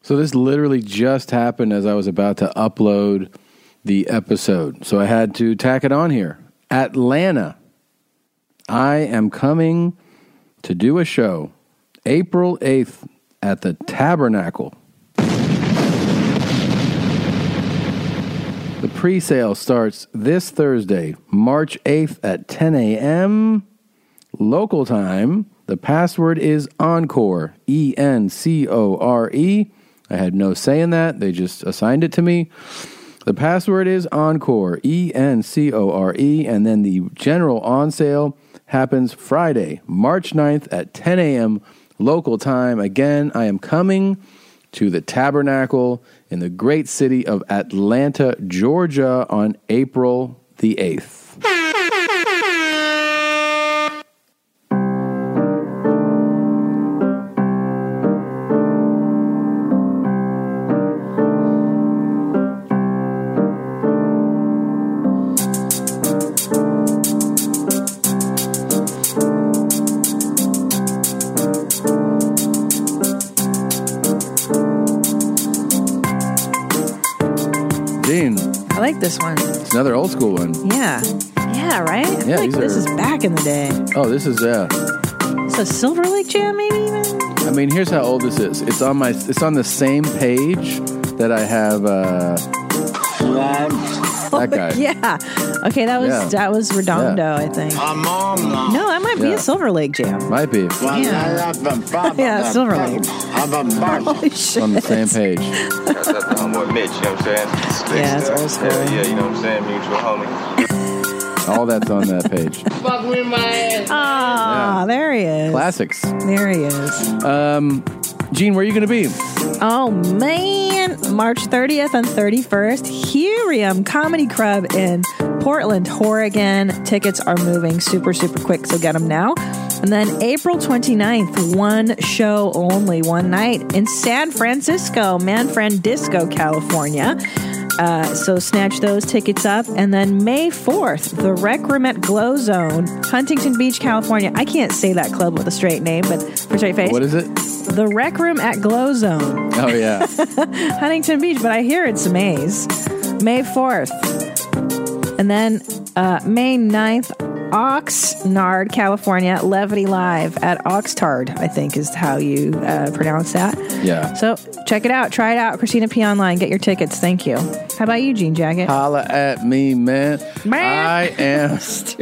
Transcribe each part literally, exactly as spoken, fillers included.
So this literally just happened as I was about to upload the episode. So I had to tack it on here. Atlanta. I am coming to do a show April eighth at the Tabernacle. The pre-sale starts this Thursday, March eighth at ten a.m. local time. The password is Encore, E N C O R E. I had no say in that. They just assigned it to me. The password is Encore, E N C O R E, and then the general on sale happens Friday, March ninth at ten a.m. local time. Again, I am coming to the Tabernacle in the great city of Atlanta, Georgia on April the eighth. I like this one. It's another old school one. Yeah. Yeah, right? I feel Yeah, like these this are- is back in the day. Oh, this is uh It's a Silver Lake Jam, maybe even? I mean, here's how old this is. It's on my it's on the same page that I have uh that guy. Yeah. Okay, that was Yeah. that was Redondo, Yeah. I think. No, that might be Yeah. a Silver Lake Jam. Might be. Yeah. Yeah, Silver Lake. Holy shit. On the same page. That's up to homeboy Mitch, you know what I'm saying? Slick Yeah, it's stuff. old school. Yeah, yeah, you know what I'm saying? Mutual homie. All that's on that page. Fuck with my ass. Ah, there he is. Classics. There he is. Um, Gene, where are you going to be? Oh, man. March thirtieth and thirty-first, Hurium Comedy Club in Portland, Oregon. Tickets are moving super, super quick, so get them now. And then April twenty-ninth, one show only, one night in San Francisco, Manfred Disco, California. Uh, so snatch those tickets up. And then May fourth, the Rec Room at Glow Zone, Huntington Beach, California. I can't say that club with a straight name, but for straight face. What is it? The Rec Room at Glow Zone. Oh, yeah. Huntington Beach, but I hear it's a maze. May fourth. And then uh, May ninth, Oxnard, California, Levity Live at Oxnard, I think is how you uh, pronounce that. Yeah. So check it out. Try it out. Christina P. Online. Get your tickets. Thank you. How about you, Jean Jacket? Holla at me, man. Man. I am...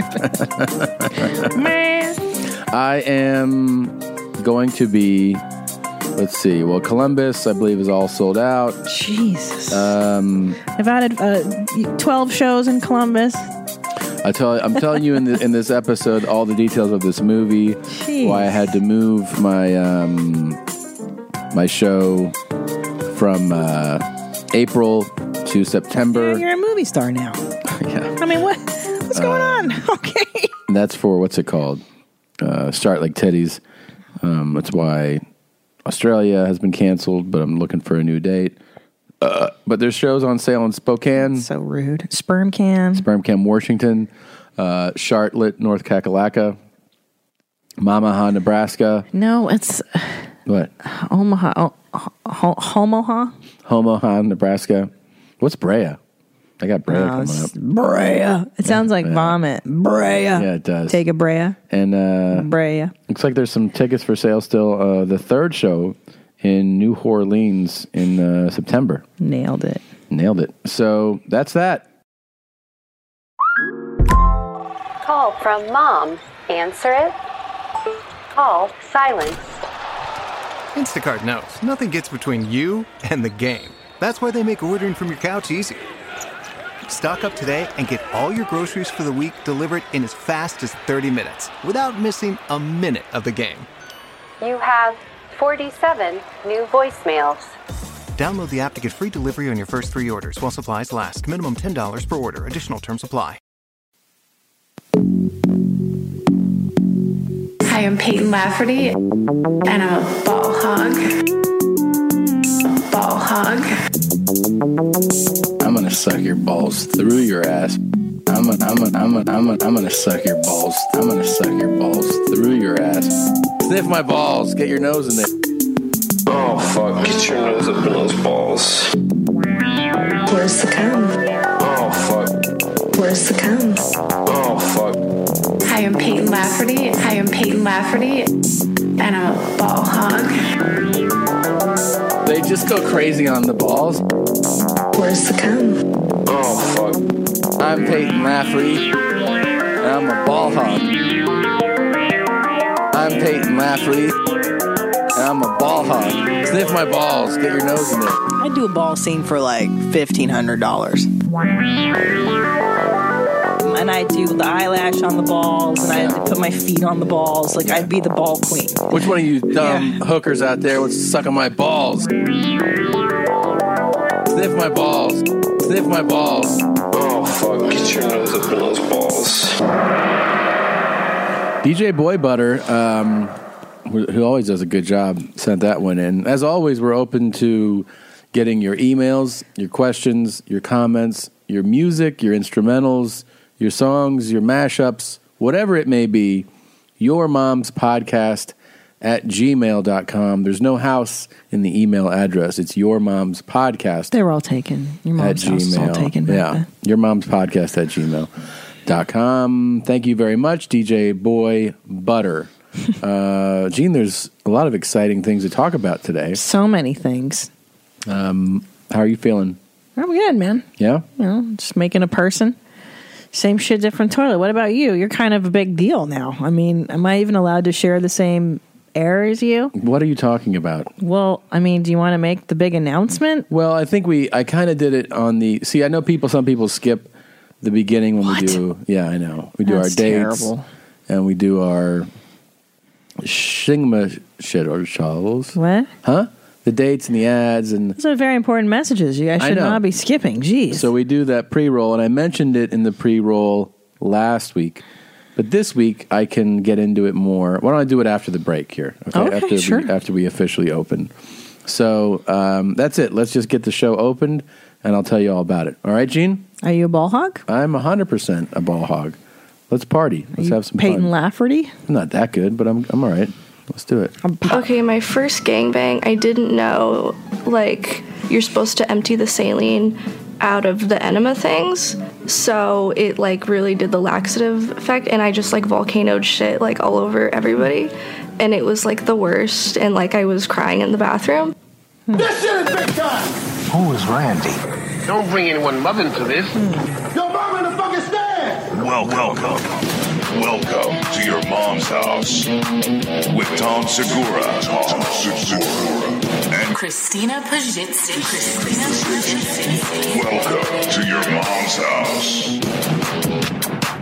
Man. I am going to be... Let's see. Well, Columbus, I believe, is all sold out. Jesus. Um, I've added uh, twelve shows in Columbus. I tell, I'm telling you in, the, in this episode all the details of this movie, Jeez. why I had to move my um, my show from uh, April to September. You're a movie star now. Yeah. I mean, what? What's going Uh, on? Okay. And that's for, what's it called? Uh, Start Like Titties. Um, that's why Australia has been canceled, but I'm looking for a new date. Uh, but there's shows on sale in Spokane. So rude. Sperm Can. Sperm Camp, Washington. Uh, Charlotte, North Kakalaka. Omaha, Nebraska. No, it's What? Omaha. Oh, ho- Homoha? Omaha, Nebraska. What's Brea? I got Brea No, coming it's up. Brea. It sounds like vomit. Brea. Yeah, it does. Take a Brea. And uh, Brea. looks like there's some tickets for sale still. Uh, the third show in New Orleans in uh, September. Nailed it. Nailed it. So that's that. Call from mom. Answer it. Call silence. Instacart knows nothing gets between you and the game. That's why they make ordering from your couch easy. Stock up today and get all your groceries for the week delivered in as fast as thirty minutes without missing a minute of the game. You have forty-seven new voicemails. Download the app to get free delivery on your first three orders while supplies last. Minimum ten dollars per order. Additional terms apply. Hi, I'm Peyton Lafferty, and I'm a ball hog. Ball hog. I'm gonna suck your balls through your ass. I'm gonna, I'm gonna, I'm gonna, I'm gonna, I'm gonna suck your balls. I'm gonna suck your balls through your ass. Sniff my balls. Get your nose in there. Oh, fuck. Get your nose up in those balls. Where's the cum? Oh, fuck. Where's the cum? Oh, fuck. Hi, I'm Peyton Lafferty. Hi, I'm Peyton Lafferty. And I'm a ball hog. They just go crazy on the balls. Where's the cum? Oh, fuck. I'm Peyton Lafferty, and I'm a ball hog. I'm Peyton Lafferty, and I'm a ball hog. Sniff my balls. Get your nose in it. I do a ball scene for like fifteen hundred dollars. And I do the eyelash on the balls, and I put my feet on the balls. Like, I'd be the ball queen. Which one of you dumb yeah. hookers out there was sucking my balls? Sniff my balls. Sniff my balls. Oh, fuck. Get your nose up in those balls. D J Boy Butter, um, who always does a good job, sent that one in. As always, we're open to getting your emails, your questions, your comments, your music, your instrumentals, your songs, your mashups, whatever it may be. Your Mom's Podcast at gmail dot com. There's no house in the email address. It's Your Mom's Podcast. They were all taken. Your Mom's at house is all Gmail. taken. Yeah. Then. Your Mom's Podcast at gmail dot com. Thank you very much, D J Boy Butter. uh, Gene, there's a lot of exciting things to talk about today. So many things. Um, how are you feeling? I'm good, man. Yeah? You know, just making a person. Same shit, different toilet. What about you? You're kind of a big deal now. I mean, am I even allowed to share the same air as you? What are you talking about? Well, I mean, do you want to make the big announcement? Well, I think we, I kind of did it on the, see, I know people, some people skip the beginning when what? we do, yeah, I know. We do That's our dates. Terrible. And we do our shingma shit or shovels. What? Huh? The dates and the ads and those are very important messages. You guys should not be skipping. Jeez. So we do that pre-roll, and I mentioned it in the pre-roll last week, but this week I can get into it more. Why don't I do it after the break here? Okay, okay after sure. we, after we officially open. So um, that's it. Let's just get the show opened, and I'll tell you all about it. All right, Gene? Are you a ball hog? I'm one hundred percent a ball hog. Let's party. Let's have some Peyton fun. Lafferty? I'm not that good, but I'm I'm all right. Let's do it. Okay, my first gangbang, I didn't know, like, you're supposed to empty the saline out of the enema things, so it, like, really did the laxative effect, and I just, like, volcanoed shit, like, all over everybody, and it was, like, the worst, and, like, I was crying in the bathroom. This shit is big time! Who is Randy? Don't bring anyone mother into this. Your mom in the fucking stand! Welcome. Welcome to Your Mom's House with Tom Segura, Tom Segura, and Christina Pajitsin. Christina Pajitsin. Welcome to Your Mom's House.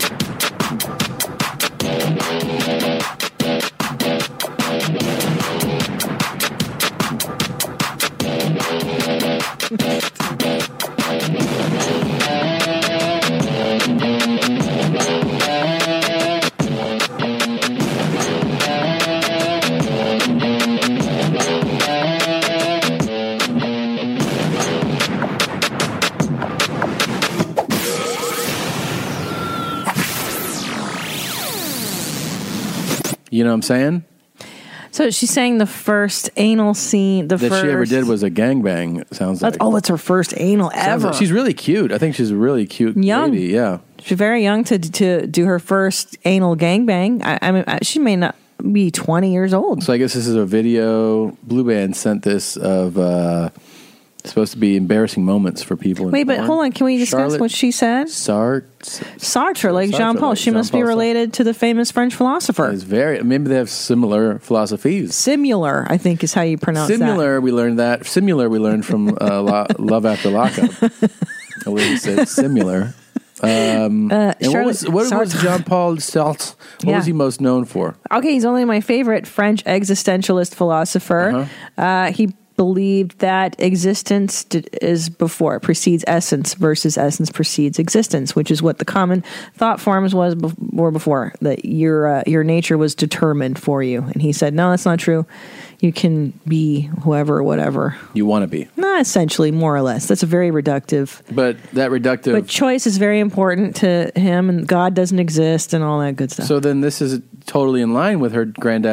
You know what I'm saying? So she's saying the first anal scene, the that first she ever did was a gangbang. It sounds That's, like. oh, it's her first anal Sounds ever. like- she's really cute. I think she's a really cute Young. lady. Yeah. She's very young to to do her first anal gangbang. I, I mean, I- she may not be twenty years old. So I guess this is a video. Blue Band sent this of uh, supposed to be embarrassing moments for people. in Wait, but porn. hold on. Can we discuss Charlotte what she said? Sartre. Sartre, like Sartre, Jean Paul. like She must be Jean-Paul Sartre. related to the famous French philosopher. It's very. Maybe they have similar philosophies. Similar, I think, is how you pronounce Similar, we learned that. Similar, we learned from uh, Lo- Love After Lockup. A lady said similar. Um, Uh, and what Charlotte was, what was Sartre. Jean Paul Sartre? What Yeah. was he most known for? that. Okay, he's only my favorite French existentialist philosopher. Uh-huh. Uh, he believed that existence d- is before, precedes essence versus essence precedes existence, which is what the common thought forms was before, before that your uh, your nature was determined for you. And he said, no, that's not true. You can be whoever or whatever. You want to be. Not essentially, more or less. That's a very reductive. But that reductive. But choice is very important to him, and God doesn't exist, and all that good stuff. So then this is totally in line with her granddad's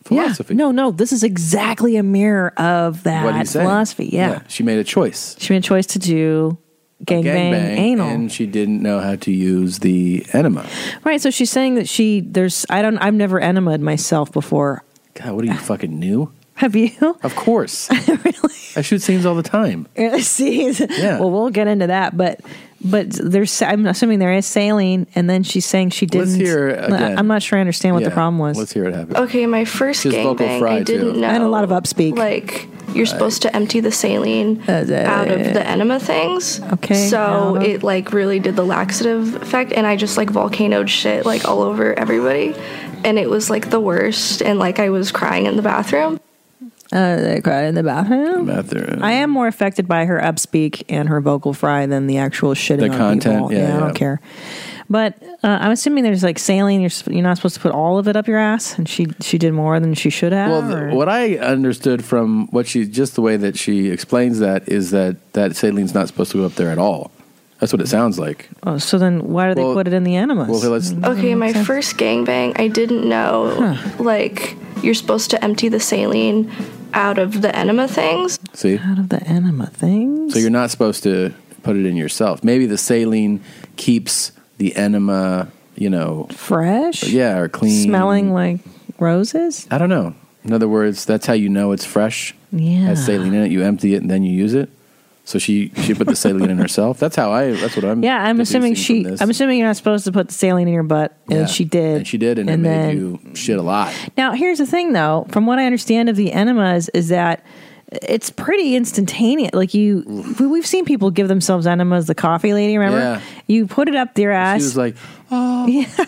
philosophy. Yeah. No, no, this is exactly a mirror of that What he's saying. philosophy. Yeah. She made a choice. She made a choice to do gangbang Gangbang, anal. and she didn't know how to use the enema. Right, so she's saying that she there's I don't I've never enemaed myself before. God, what are you fucking new? Have you? Of course. Really? I shoot scenes all the time. See, Yeah. well, we'll get into that, but but there's I'm assuming there is saline, and then she's saying she didn't. Let's hear it again. I'm not sure I understand what the Yeah, problem was. Let's hear it happen. Okay, my first She's vocal gangbang, fry, I didn't too. know. I had a lot of upspeak. Like, you're supposed to empty the saline out of the enema things. Okay. So enema. it, like, really did the laxative effect, and I just, like, volcanoed shit, like, all over everybody. And it was, like, the worst, and, like, I was crying in the bathroom. Uh, they cried in the bathroom. Bathroom. I am more affected by her upspeak and her vocal fry than the actual shitting The on content, people. yeah, I yeah. don't care. But uh, I'm assuming there's like saline. You're sp- you're not supposed to put all of it up your ass, and she she did more than she should have. Well, or- th- what I understood from what she, just the way that she explains that, is that that saline's not supposed to go up there at all. That's what it sounds like. Oh, so then why do they Well- put it in the enemas? Well, let's. Okay, my first gangbang, I didn't know, like, you're supposed to empty the saline out of the enema things. See? Out of the enema things? So you're not supposed to put it in yourself. Maybe the saline keeps the enema, you know, fresh? Yeah, or clean. Smelling like roses? I don't know. In other words, that's how you know it's fresh. Yeah. Has saline in it. You empty it and then you use it. So she she put the saline in herself. That's how I. That's what I'm. Yeah, I'm assuming deducing she. from this. I'm assuming you're not supposed to put the saline in your butt, and Yeah. she did. And she did, and, it And made then- you shit a lot. Now, here's the thing, though. From what I understand of the enemas, is that it's pretty instantaneous. Like you, we- we've seen people give themselves enemas. The coffee lady, remember? Yeah. You put it up their ass. She was like, oh,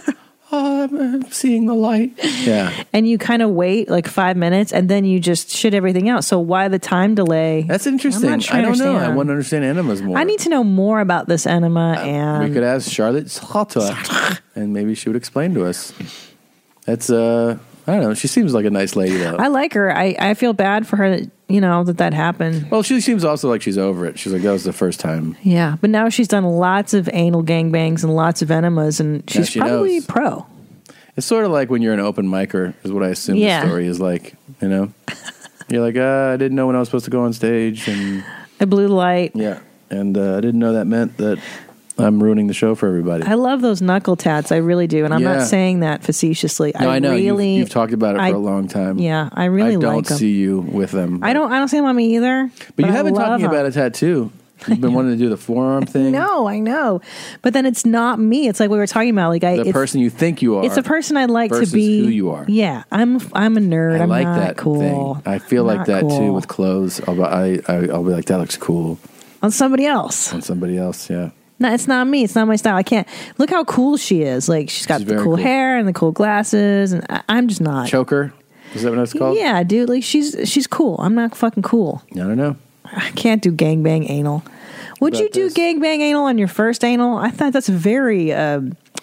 oh, I'm seeing the light. Yeah. And you kind of wait like five minutes, and then you just shit everything out. So why the time delay? That's interesting. I'm not sure I don't know. I understand. want to understand enemas more. I need to know more about this enema, and We could ask Charlotte Slaughter, and maybe she would explain to us. That's uh, I don't know. She seems like a nice lady, though. I like her. I, I feel bad for her, you know, that that happened. Well, she seems also like she's over it. She's like, that was the first time. Yeah, but now she's done lots of anal gangbangs and lots of enemas, and she's she probably knows. pro. It's sort of like when you're an open micer, is what I assume Yeah. the story is like. You know, you're like, uh, I didn't know when I was supposed to go on stage, and I blew the light. yeah, and uh, I didn't know that meant that I'm ruining the show for everybody. I love those knuckle tats. I really do, and I'm Yeah. not saying that facetiously. No, I, know really, you've, you've talked about it I- for a long time. Yeah, I really I don't like them. see you with them. I don't. I don't see them on me either. But you I have been love talking 'em. about a tattoo. You've been wanting to do the forearm thing. No, I know, but then it's not me. It's like we were talking about. Like I, The it's, person you think you are. It's a person I'd like to versus be. who you are. Yeah, I'm. I'm a nerd. I I'm like not that cool. thing. I feel I'm like not that too cool. with clothes. I'll, be- I, I, I'll be like, that looks cool on somebody else. on somebody else. Yeah. No, it's not me. It's not my style. I can't look how cool she is. Like she's got She's the very cool, cool. hair and the cool glasses, and I, I'm just not. Choker. Is that what it's called? Yeah, dude. Like she's she's cool. I'm not fucking cool. I don't know. I can't do gangbang anal. Would you do gangbang anal on your first anal? I thought that's very uh,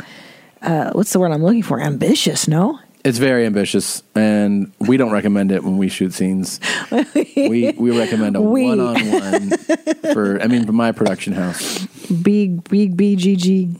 uh, what's the word I'm looking for? Ambitious, no? It's very ambitious, and we don't recommend it when we shoot scenes. we we recommend a We. one on one for. I mean, for my production house. Big big B G G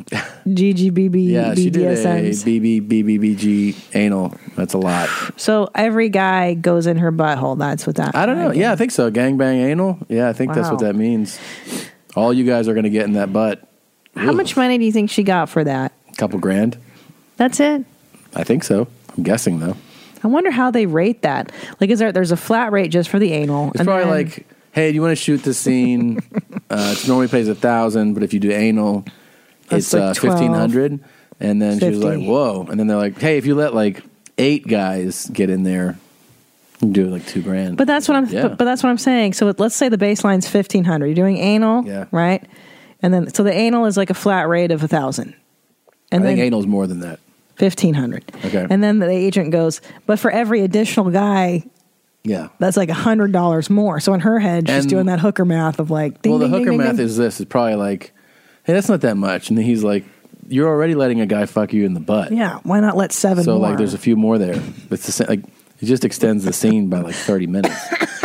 G G B B Yeah, she did a B D S Ms. B B B B B G anal. That's a lot. So every guy goes in her butthole. That's what that. I don't know. Yeah, I think so. Gangbang anal. Yeah, I think that's what Wow. that means. All you guys are going to get in that butt. How much money do you think she got for that? A couple grand. That's it. I think so. I'm guessing though. I wonder how they rate that. Like, is there? There's a flat rate just for the anal. It's and probably then- like, hey, do you want to shoot this scene? uh, it normally pays a thousand, but if you do anal, That's it's like uh, twelve. fifteen hundred. And then she was fifty. like, whoa. And then they're like, hey, if you let like eight guys get in there, you can do like two grand. But that's what I'm. Yeah. But, but that's what I'm saying. So let's say the baseline's fifteen hundred. You're doing anal, Yeah. right? And then so the anal is like a flat rate of a thousand, and I then think anal's more than that. fifteen hundred. Okay. And then the agent goes, but for every additional guy, Yeah. that's like a hundred dollars more. So in her head, she's And- doing that hooker math of like, ding, well, the ding, hooker ding, ding, math ding. is this. It's probably like, hey, that's not that much. And then he's like, you're already letting a guy fuck you in the butt. Yeah. Why not let seven So more? like, there's a few more there. It's the same, like it just extends the scene by like thirty minutes.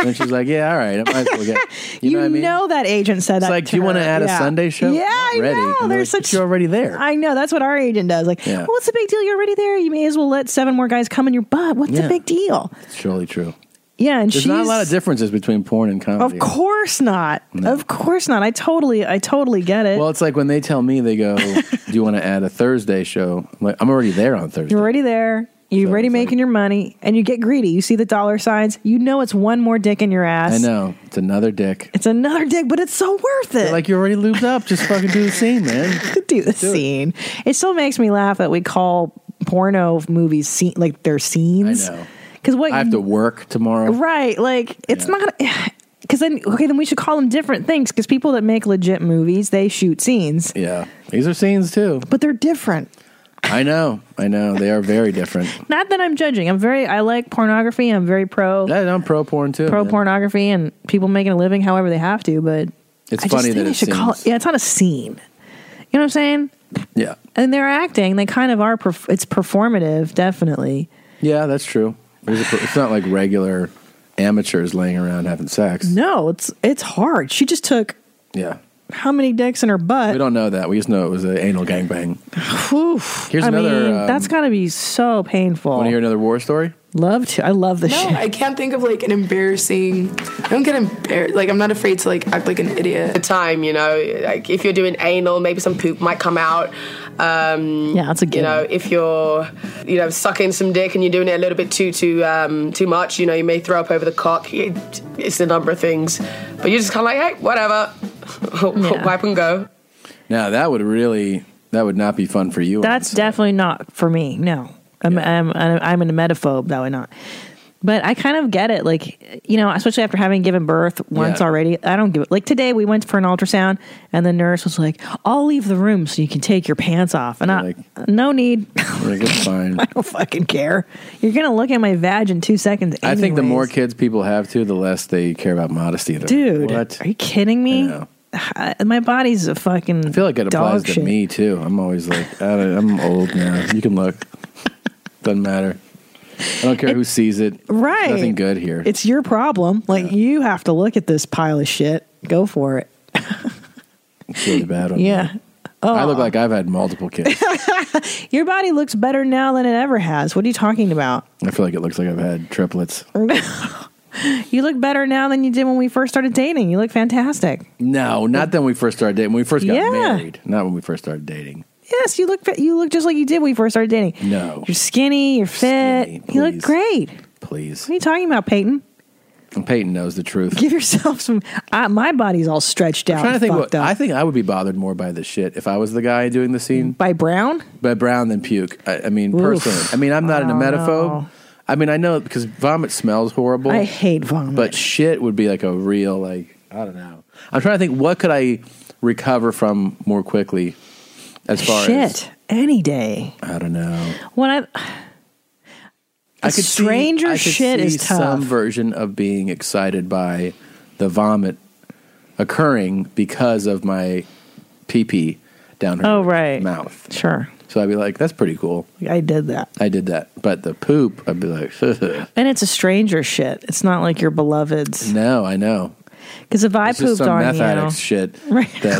And she's like, yeah, all right, I might as well get. You, You, know what I mean? know that agent said It's that. like, to do you want to her. add a Yeah. Sunday show? Yeah, Not I ready. know. And There's like, such. but you're already there. I know. That's what our agent does. Like, Yeah. well, what's the big deal? You're already there. You may as well let seven more guys come in your butt. What's Yeah. the big deal? It's surely true. Yeah, and There's she's not a lot of differences between porn and comedy. Of course not. No. Of course not. I totally, I totally get it. Well, it's like when they tell me, they go, do you want to add a Thursday show? I'm like, I'm already there on Thursday. You're already there. You're already making your money, and you get greedy. You see the dollar signs. You know it's one more dick in your ass. I know. It's another dick. It's another dick, but it's so worth it. They're like, you're already lubed up. Just fucking do the scene, man. do the scene. It. it still makes me laugh that we call porno movies scene, like they're scenes. I know. Because what I have to work tomorrow. Right. Like, it's not. Because then, okay, then we should call them different things. Because people that make legit movies, they shoot scenes. Yeah. These are scenes too. But they're different. I know. I know. They are very different. Not that I'm judging. I'm very, I like pornography. I'm very pro. Yeah, I'm pro porn too. Pro man. pornography and people making a living however they have to. But It's I funny just think that they it should call it. seems- Yeah, it's not a scene. You know what I'm saying? Yeah. And they're acting. They kind of are. Perf- it's performative, definitely. Yeah, that's true. There's a, it's not like regular amateurs laying around having sex. No, it's it's hard. She just took Yeah. how many dicks in her butt? We don't know that. We just know it was an anal gangbang. Whew. Here's I another, mean, um, that's got to be so painful. Want to hear another war story? Love to. I love the No, shit. I can't think of like an embarrassing. I don't get embarrassed. Like I'm not afraid to like act like an idiot. The time, you know, like if you're doing anal, maybe some poop might come out. Um, yeah, that's a You know, if you're, you know, sucking some dick and you're doing it a little bit too, too, um, too much, you know, you may throw up over the cock. It, it's a number of things, but you're just kind of like, hey, whatever, wipe and go. Now that would really, that would not be fun for you. That's definitely not for me. No, I'm I'm I'm, I'm an emetophobe. That way not. But I kind of get it. Like, you know, especially after having given birth once Yeah. already, I don't give it. Like today, we went for an ultrasound, and the nurse was like, "I'll leave the room so you can take your pants off." And I, like, no need. Like, it's fine. I don't fucking care. You're gonna look at my vag in two seconds. I think the anyways. more kids people have too, the less they care about modesty. They're- Dude, what? are you kidding me? I- my body's a fucking. I feel like it applies dog to shit. me too. I'm always like, I don't, I'm old now. You can look. Doesn't matter. I don't care who sees it. Right. Nothing good here. It's your problem. Like you have to look at this pile of shit. Go for it. It's really bad on Yeah. me. I look like I've had multiple kids. Your body looks better now than it ever has. What are you talking about? I feel like it looks like I've had triplets. You look better now than you did when we first started dating. You look fantastic. No, not then we first started dating. When we first got Yeah. married. Not when we first started dating. Yes, you look fa- you look just like you did when we first started dating. No. You're skinny. You're fit. you look please. great. Please. What are you talking about, Peyton? And Peyton knows the truth. Give yourself some. Uh, my body's all stretched out. I'm trying to and think. fucked What, up. I think I would be bothered more by the shit if I was the guy doing the scene. By Brown? By Brown than puke. I, I mean, Oof. personally. I mean, I'm not an I don't emetophobe. know. I mean, I know because vomit smells horrible. I hate vomit. But shit would be like a real, like, I don't know. I'm trying to think, what could I recover from more quickly as far Shit. as. Any day. I don't know. When I. I A could stranger see, I could shit see is tough. some version of being excited by the vomit occurring because of my pee-pee down her Oh, right. mouth. Sure. So I'd be like, that's pretty cool. I did that. I did that. But the poop, I'd be like, And it's a stranger shit. It's not like your beloved's. no, I know. Because if I It's just pooped some on meth you, addict shit that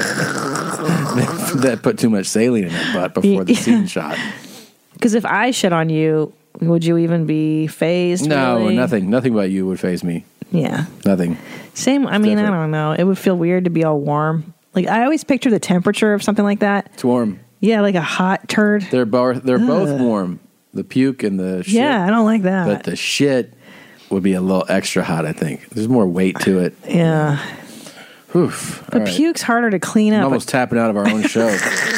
uh, that put too much saline in their butt before the scene shot. because if I shit on you, would you even be phased? No, really? nothing. Nothing about you would faze me. Yeah. Nothing. Same. I mean, I don't know. It would feel weird to be all warm. Like I always picture the temperature of something like that. It's warm. Yeah, like a hot turd. They're both they're both Ugh. warm. The puke and the shit. Yeah, I don't like that. But the shit would be a little extra hot, I think. There's more weight to it. Yeah. Oof. The All right. puke's harder to clean I'm up. almost tapping out of our own show.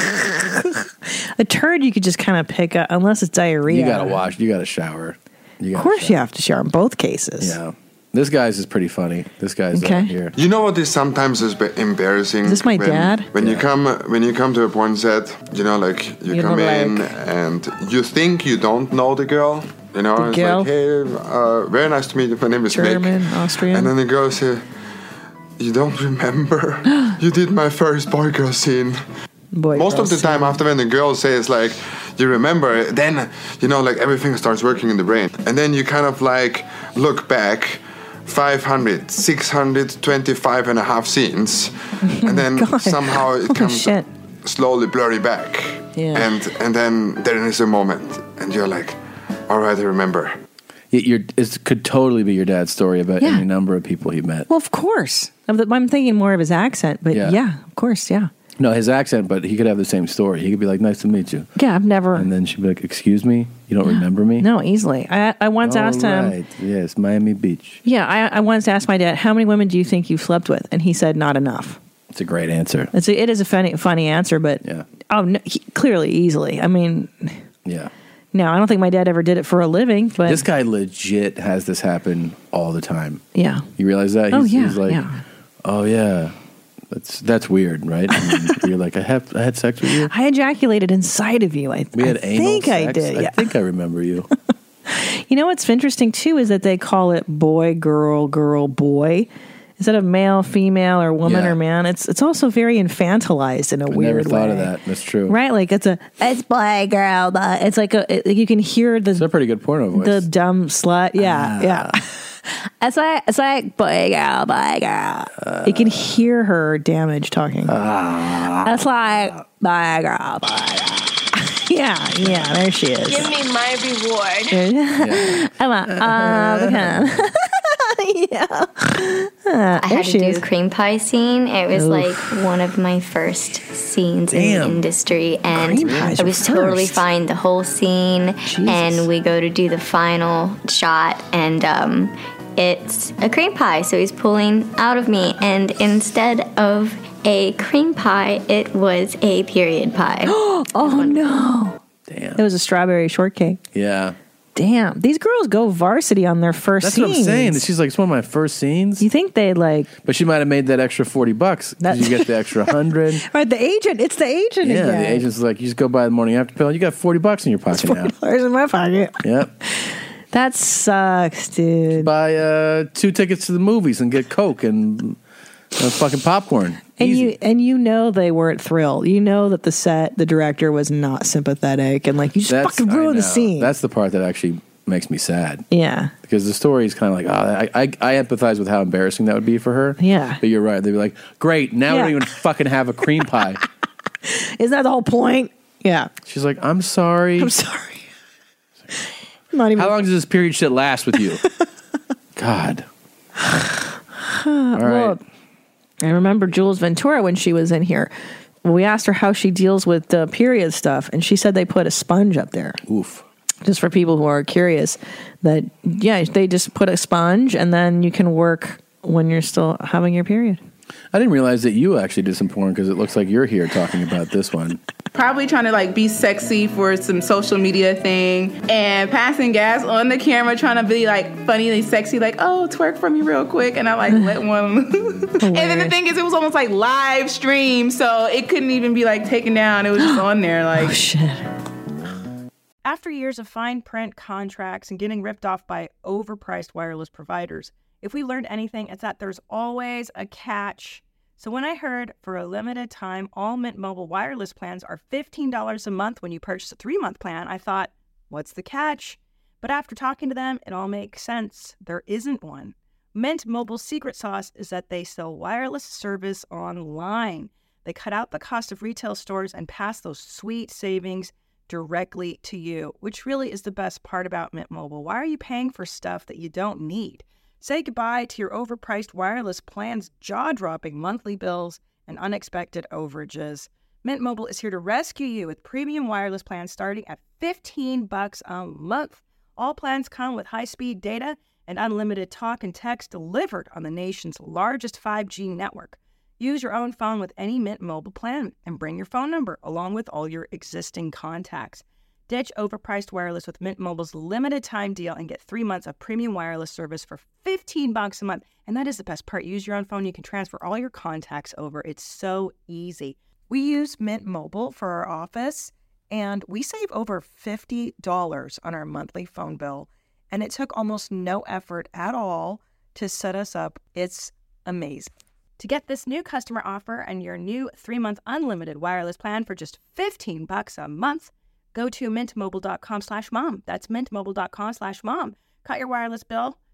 A turd you could just kind of pick up, unless it's diarrhea. You gotta wash. You gotta shower. You Of gotta course, you have to shower in both cases. Yeah. This guy's is pretty funny. This guy's Okay. uh, here. You know what is sometimes is be- embarrassing? Is this my when, dad? When you come when you come to a porn set, you know, like you, You come don't in like- and you think you don't know the girl. You know, The it's girl? like, hey, uh, very nice to meet you. My name is German, Nick. Austrian. And then the girl says, you don't remember? You did my first boy girl scene. Boy Most girl of the scene. time, after when the girl says like, you remember, then you know, like everything starts working in the brain, and then you kind of like look back five hundred, six hundred twenty-five and a half scenes, and then God. somehow it Oh, comes shit. slowly blurry back, Yeah. and and then there is a moment, and you're like, all right, I remember. It, your, it could totally be your dad's story about Yeah. any number of people he met. Well, of course. I'm I'm thinking more of his accent, but Yeah. yeah, of course, yeah. No, his accent, but he could have the same story. He could be like, nice to meet you. Yeah, I've never. And then she'd be like, excuse me? You don't remember me? No, easily. I, I once All asked him. right. Yes, Miami Beach. Yeah, I, I once asked my dad, how many women do you think you've slept with? And he said, not enough. It's a great answer. It's a, it is a funny funny answer, but yeah. oh, no, he, clearly, easily. I mean, Yeah. no, I don't think my dad ever did it for a living, but This guy legit has this happen all the time. yeah. You realize that? Oh, He's, yeah, he's like, yeah. oh, yeah. That's that's weird, right? I mean, you're like, I have I had sex with you? I ejaculated inside of you. I, We had I anal think I sex? did. I Yeah. think I remember you. You know what's interesting too is that they call it boy, girl, girl, boy instead of male, female, or woman Yeah. or man. It's it's also very infantilized in a I weird never thought way. of that. That's true. Right? Like it's a it's boy, girl, boy. It's like a it, you can hear the It's a pretty good porno voice. the dumb slut. Yeah, yeah. It's like it's like boy, girl, boy, girl. you can hear her damage talking. It's like boy, girl, boy, girl. Yeah, yeah. There she is. Give me my reward. I want all the kind. Yeah. Uh, I there had she to do is. a cream pie scene. It was Oof. like one of my first scenes in Damn. the industry, and Cream pies I are was totally first. fine the whole scene. And we go to do the final shot, and um, it's a cream pie. So he's pulling out of me, and instead of a cream pie, it was a period pie. Oh no! Damn. It was a strawberry shortcake. Yeah. Damn, these girls go varsity on their first That's scenes. what I'm saying. She's like, it's one of my first scenes. You think they like? But she might have made that extra forty bucks. Did you get the extra hundred? Right, the agent. It's the agent Yeah, again. the agent's like, you just go buy the morning after pill. You got forty bucks in your pocket now. Dollars in my pocket. Yep. That sucks, dude. Buy uh, two tickets to the movies and get Coke and uh, fucking popcorn. And Easy. you and you know they weren't thrilled. You know that the set, the director was not sympathetic, and like you just That's- fucking I ruined the know. scene. That's the part that actually makes me sad. Yeah. Because the story is kind of like, oh, I, I, I empathize with how embarrassing that would be for her. Yeah. But you're right. They'd be like, great, now we Yeah. don't even fucking have a cream pie. Isn't that the whole point? Yeah. She's like, I'm sorry. I'm sorry. Not even. How long does this period shit last with you? God. All right. Well, I remember Jules Ventura when she was in here. We asked her how she deals with the period stuff, and she said they put a sponge up there. Oof. Just for people who are curious, that yeah, they just put a sponge, and then you can work when you're still having your period. I didn't realize that you actually did some porn because it looks like you're here talking about this one. Probably trying to like be sexy for some social media thing and passing gas on the camera, trying to be like funnily sexy, like, oh, twerk for me real quick. And I like let one. And then the thing is, it was almost like live stream, so it couldn't even be like taken down. It was just on there. Like, oh, shit. After years of fine print contracts and getting ripped off by overpriced wireless providers, if we learned anything, it's that there's always a catch. So when I heard for a limited time, all Mint Mobile wireless plans are fifteen dollars a month when you purchase a three-month plan, I thought, what's the catch? But after talking to them, it all makes sense. There isn't one. Mint Mobile's secret sauce is that they sell wireless service online. They cut out the cost of retail stores and pass those sweet savings directly to you, which really is the best part about Mint Mobile. Why are you paying for stuff that you don't need? Say goodbye to your overpriced wireless plans, jaw-dropping monthly bills, and unexpected overages. Mint Mobile is here to rescue you with premium wireless plans starting at fifteen bucks a month. All plans come with high-speed data and unlimited talk and text delivered on the nation's largest five G network. Use your own phone with any Mint Mobile plan and bring your phone number along with all your existing contacts. Ditch overpriced wireless with Mint Mobile's limited time deal and get three months of premium wireless service for fifteen bucks a month. And that is the best part. Use your own phone. You can transfer all your contacts over. It's so easy. We use Mint Mobile for our office, and we save over fifty dollars on our monthly phone bill. And it took almost no effort at all to set us up. It's amazing. To get this new customer offer and your new three-month unlimited wireless plan for just fifteen bucks a month, go to mintmobile.com slash mom. That's mintmobile.com slash mom. Cut your wireless bill,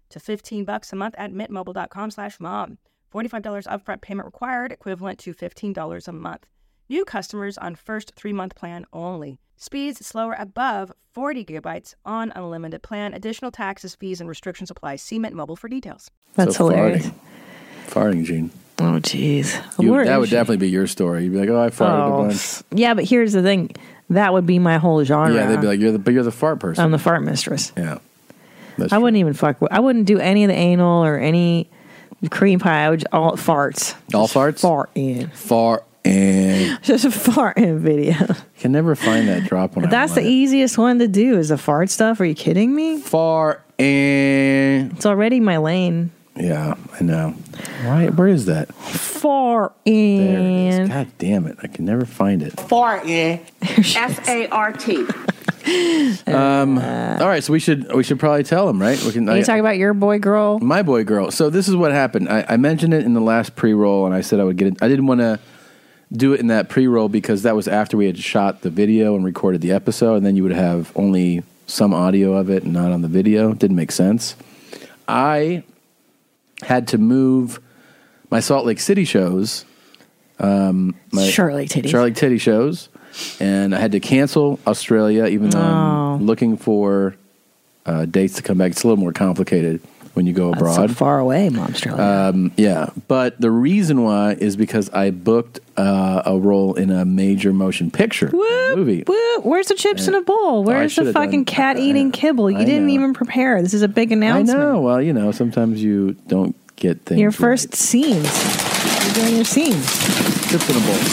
to fifteen bucks a month at mintmobile.com slash mom. forty-five dollars upfront payment required, equivalent to fifteen dollars a month. New customers on first three-month plan only. Speeds slower above forty gigabytes on unlimited plan. Additional taxes, fees, and restrictions apply. See Mint Mobile for details. That's So hilarious. Farting, farting Gene. Oh, jeez. You- Where that is would she? definitely be your story. You'd be like, oh, I farted Oh, a bunch. yeah, but here's the thing. That would be my whole genre. Yeah, they'd be like, you're the, but you're the fart person. I'm the fart mistress. Yeah. I wouldn't even fuck with, I wouldn't do any of the anal or any cream pie. I would just, all farts. All farts? Fart in. Fart in. Just a fart in video. Can never find that drop when I That's the easiest one to do is the fart stuff. Are you kidding me? Fart in. It's already my lane. Yeah, I know. Why? Where is that? Fart There it in. is. God damn it. I can never find it. Fart in. F A R T. Um, all right, so we should we should probably tell him, right? We can. Are you talking about your boy girl? My boy girl. So this is what happened. I, I mentioned it in the last pre-roll, and I said I would get it. I didn't want to do it in that pre-roll because that was after we had shot the video and recorded the episode, and then you would have only some audio of it and not on the video. It didn't make sense. I had to move my Salt Lake City shows. Um, my Charlotte Lake Titty. Charlotte Lake Titty shows. And I had to cancel Australia, even though Oh. I'm looking for uh, dates to come back. It's a little more complicated when you go That's abroad. so far away, Momstrel. Um, yeah, but the reason why is because I booked uh, a role in a major motion picture movie. Woo, where's the chips in a bowl? Where's the should've fucking done- cat eating kibble? You I didn't know. even prepare. This is a big I announcement. know. Well, you know, sometimes you don't get things. Your first scenes. You're doing your scenes. Chips in a bowl.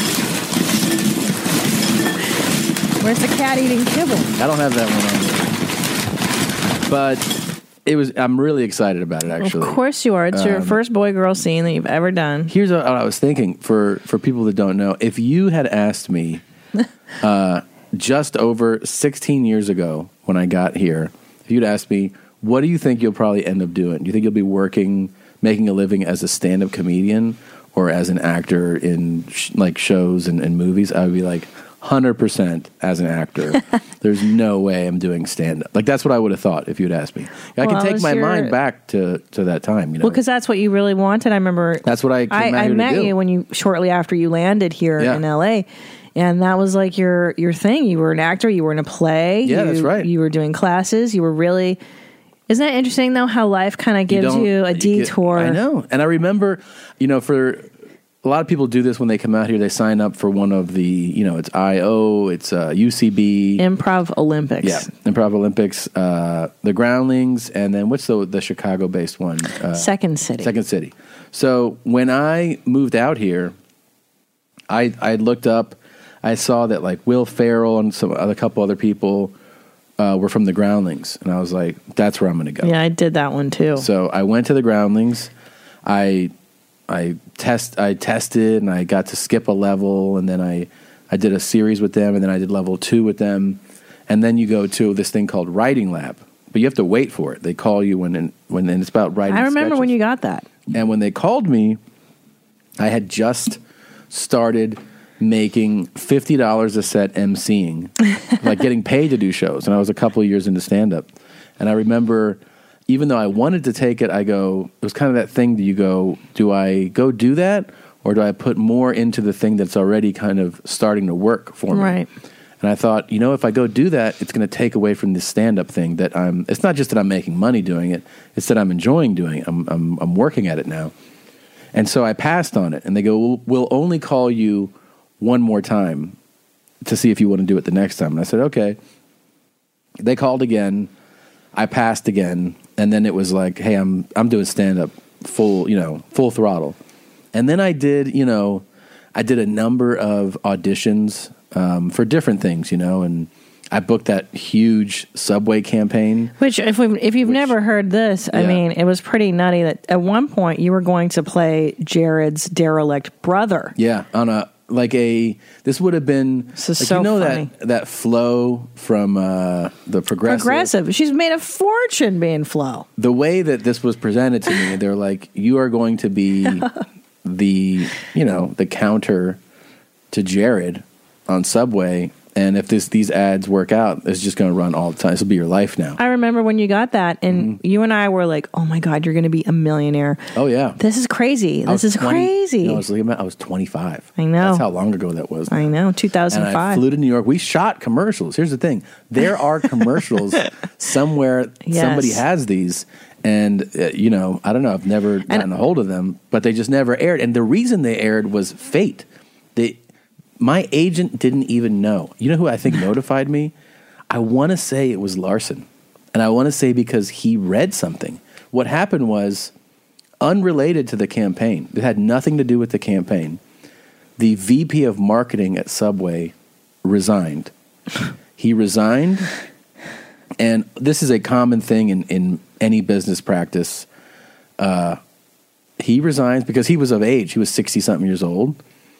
Where's the cat eating kibble? I don't have that one on, but it was. I'm really excited about it. Actually, Of course you are. It's your Um, first boy girl scene that you've ever done. Here's what I was thinking for, for people that don't know. If you had asked me uh, just over sixteen years ago when I got here, if you'd asked me, what do you think you'll probably end up doing? Do you think you'll be working, making a living as a stand-up comedian or as an actor in sh- like shows and, and movies? I would be like, one hundred percent as an actor. There's no way I'm doing stand-up. Like, that's what I would have thought if you'd asked me. I Well, can take was my your- mind back to, to that time, you know? Well, because that's what you really wanted. I remember. That's what I came I, out I here to met do. you when you shortly after you landed here Yeah. in L A, and that was like your your thing. You were an actor. You were in a play. Yeah, you, that's right. You were doing classes. You were really. Isn't that interesting though? How life kind of gives don't- you a get- detour. I know. And I remember, you know, for a lot of people do this when they come out here, they sign up for one of the, you know, it's I O, it's uh, U C B. Improv Olympics. Yeah, Improv Olympics, uh, the Groundlings, and then what's the the Chicago-based one? Uh, Second City. Second City. So when I moved out here, I I looked up, I saw that like Will Ferrell and some other couple other people uh, were from the Groundlings, and I was like, that's where I'm going to go. Yeah, I did that one too. So I went to the Groundlings. I I test I tested and I got to skip a level, and then I I did a series with them, and then I did level two with them, and then you go to this thing called Writing Lab, but you have to wait for it. They call you when when and it's about writing. I remember sketches. when you got that. And when they called me, I had just started making fifty dollars a set emceeing, like getting paid to do shows. And I was a couple of years into stand-up. And I remember, even though I wanted to take it, I go, it was kind of that thing that you go, do I go do that? Or do I put more into the thing that's already kind of starting to work for me? Right. And I thought, you know, if I go do that, it's going to take away from this stand-up thing that I'm, it's not just that I'm making money doing it, it's that I'm enjoying doing it. I'm, I'm, I'm working at it now. And so I passed on it. And they go, we'll, we'll only call you one more time to see if you want to do it the next time. And I said, okay. They called again. I passed again. And then it was like, hey, I'm, I'm doing stand-up full, you know, full throttle. And then I did, you know, I did a number of auditions um, for different things, you know, and I booked that huge Subway campaign. Which, if we if you've never heard this, I Yeah. mean, it was pretty nutty that at one point you were going to play Jared's derelict brother. Yeah, on a like a this would have been This is like, so you know funny. that that Flo from uh, the Progressive. Progressive. She's made a fortune being Flo. The way that this was presented to me, they're like, you are going to be the you know the counter to Jared on Subway, And if this these ads work out, it's just going to run all the time. This will be your life now. I remember when you got that, and Mm-hmm. you and I were like, "Oh my god, you're going to be a millionaire!" Oh yeah, This is crazy. I was This is twenty crazy. You know, I was looking at, I was twenty-five. I know. That's how long ago that was. I know, two thousand And I five. flew to New York. We shot commercials. Here's the thing: there are commercials somewhere. Yes. Somebody has these, and uh, you know, I don't know. I've never gotten a hold of them, but they just never aired. And the reason they aired was fate. They, my agent didn't even know. You know who I think notified me? I want to say it was Larson, and I want to say because he read something. What happened was unrelated to the campaign. It had nothing to do with the campaign. The V P of marketing at Subway resigned. He resigned, and this is a common thing in, in any business practice. Uh, he resigns because he was of age. He was sixty-something years old.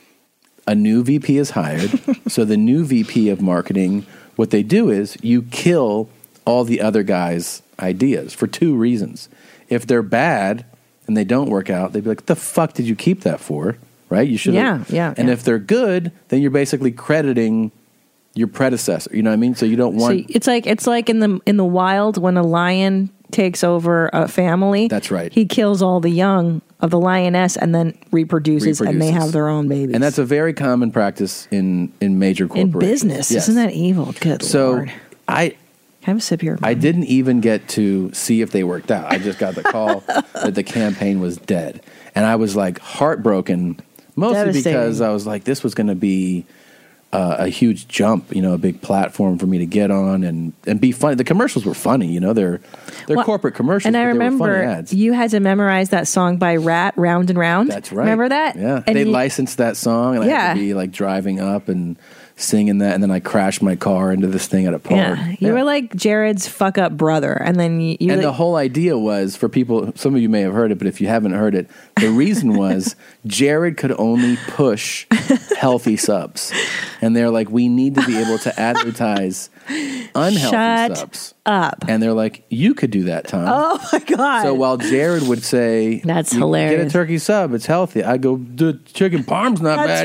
A new V P is hired. So the new V P of marketing, what they do is you kill all the other guys' ideas for two reasons. If they're bad and they don't work out, they'd be like, "What the fuck did you keep that for?" Right? You should. Yeah, yeah, And yeah. if they're good, then you're basically crediting your predecessor. You know what I mean? So you don't want. So it's like it's like in the in the wild when a lion takes over a family. That's right. He kills all the young of the lioness and then reproduces, and they Reproduces. have their own babies. And that's a very common practice in, in major in corporations. business. Yes. Isn't that evil? Good So lord. I have a sip here. I didn't even get to see if they worked out. I just got the call that the campaign was dead. And I was like heartbroken, mostly Devastating. because I was like, this was going to be uh, a huge jump, you know, a big platform for me to get on and, and be funny. The commercials were funny, you know, they're they're Well, corporate commercials, And but I they were funny remember ads. you had to memorize that song by Rat, Round and Round. That's right. Remember that? Yeah. And they you- licensed that song, and I Yeah. had to be like driving up and singing that, and then I crashed my car into this thing at a park. Yeah, you were like Jared's fuck up brother, and then you, you and like, the whole idea was for people, some of you may have heard it, but if you haven't heard it, the reason was Jared could only push healthy subs. And they're like, we need to be able to advertise unhealthy Shut subs. up. And they're like, you could do that, Tom. Oh my god! So while Jared would say, That's "You hilarious. Get a turkey sub, it's healthy," I go, "The chicken parm's not That's bad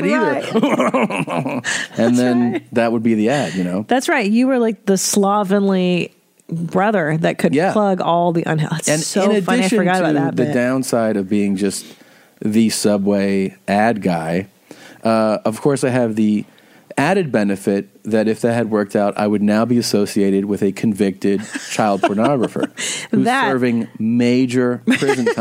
either." And then that would be the ad, you know? That's right. You were like the slovenly brother that could plug all the unhealthy. And It's so in funny. I addition forgot to about that the bit. downside of being just the Subway ad guy, uh, of course, I have the added benefit that if that had worked out, I would now be associated with a convicted child pornographer who's That- serving major prison time.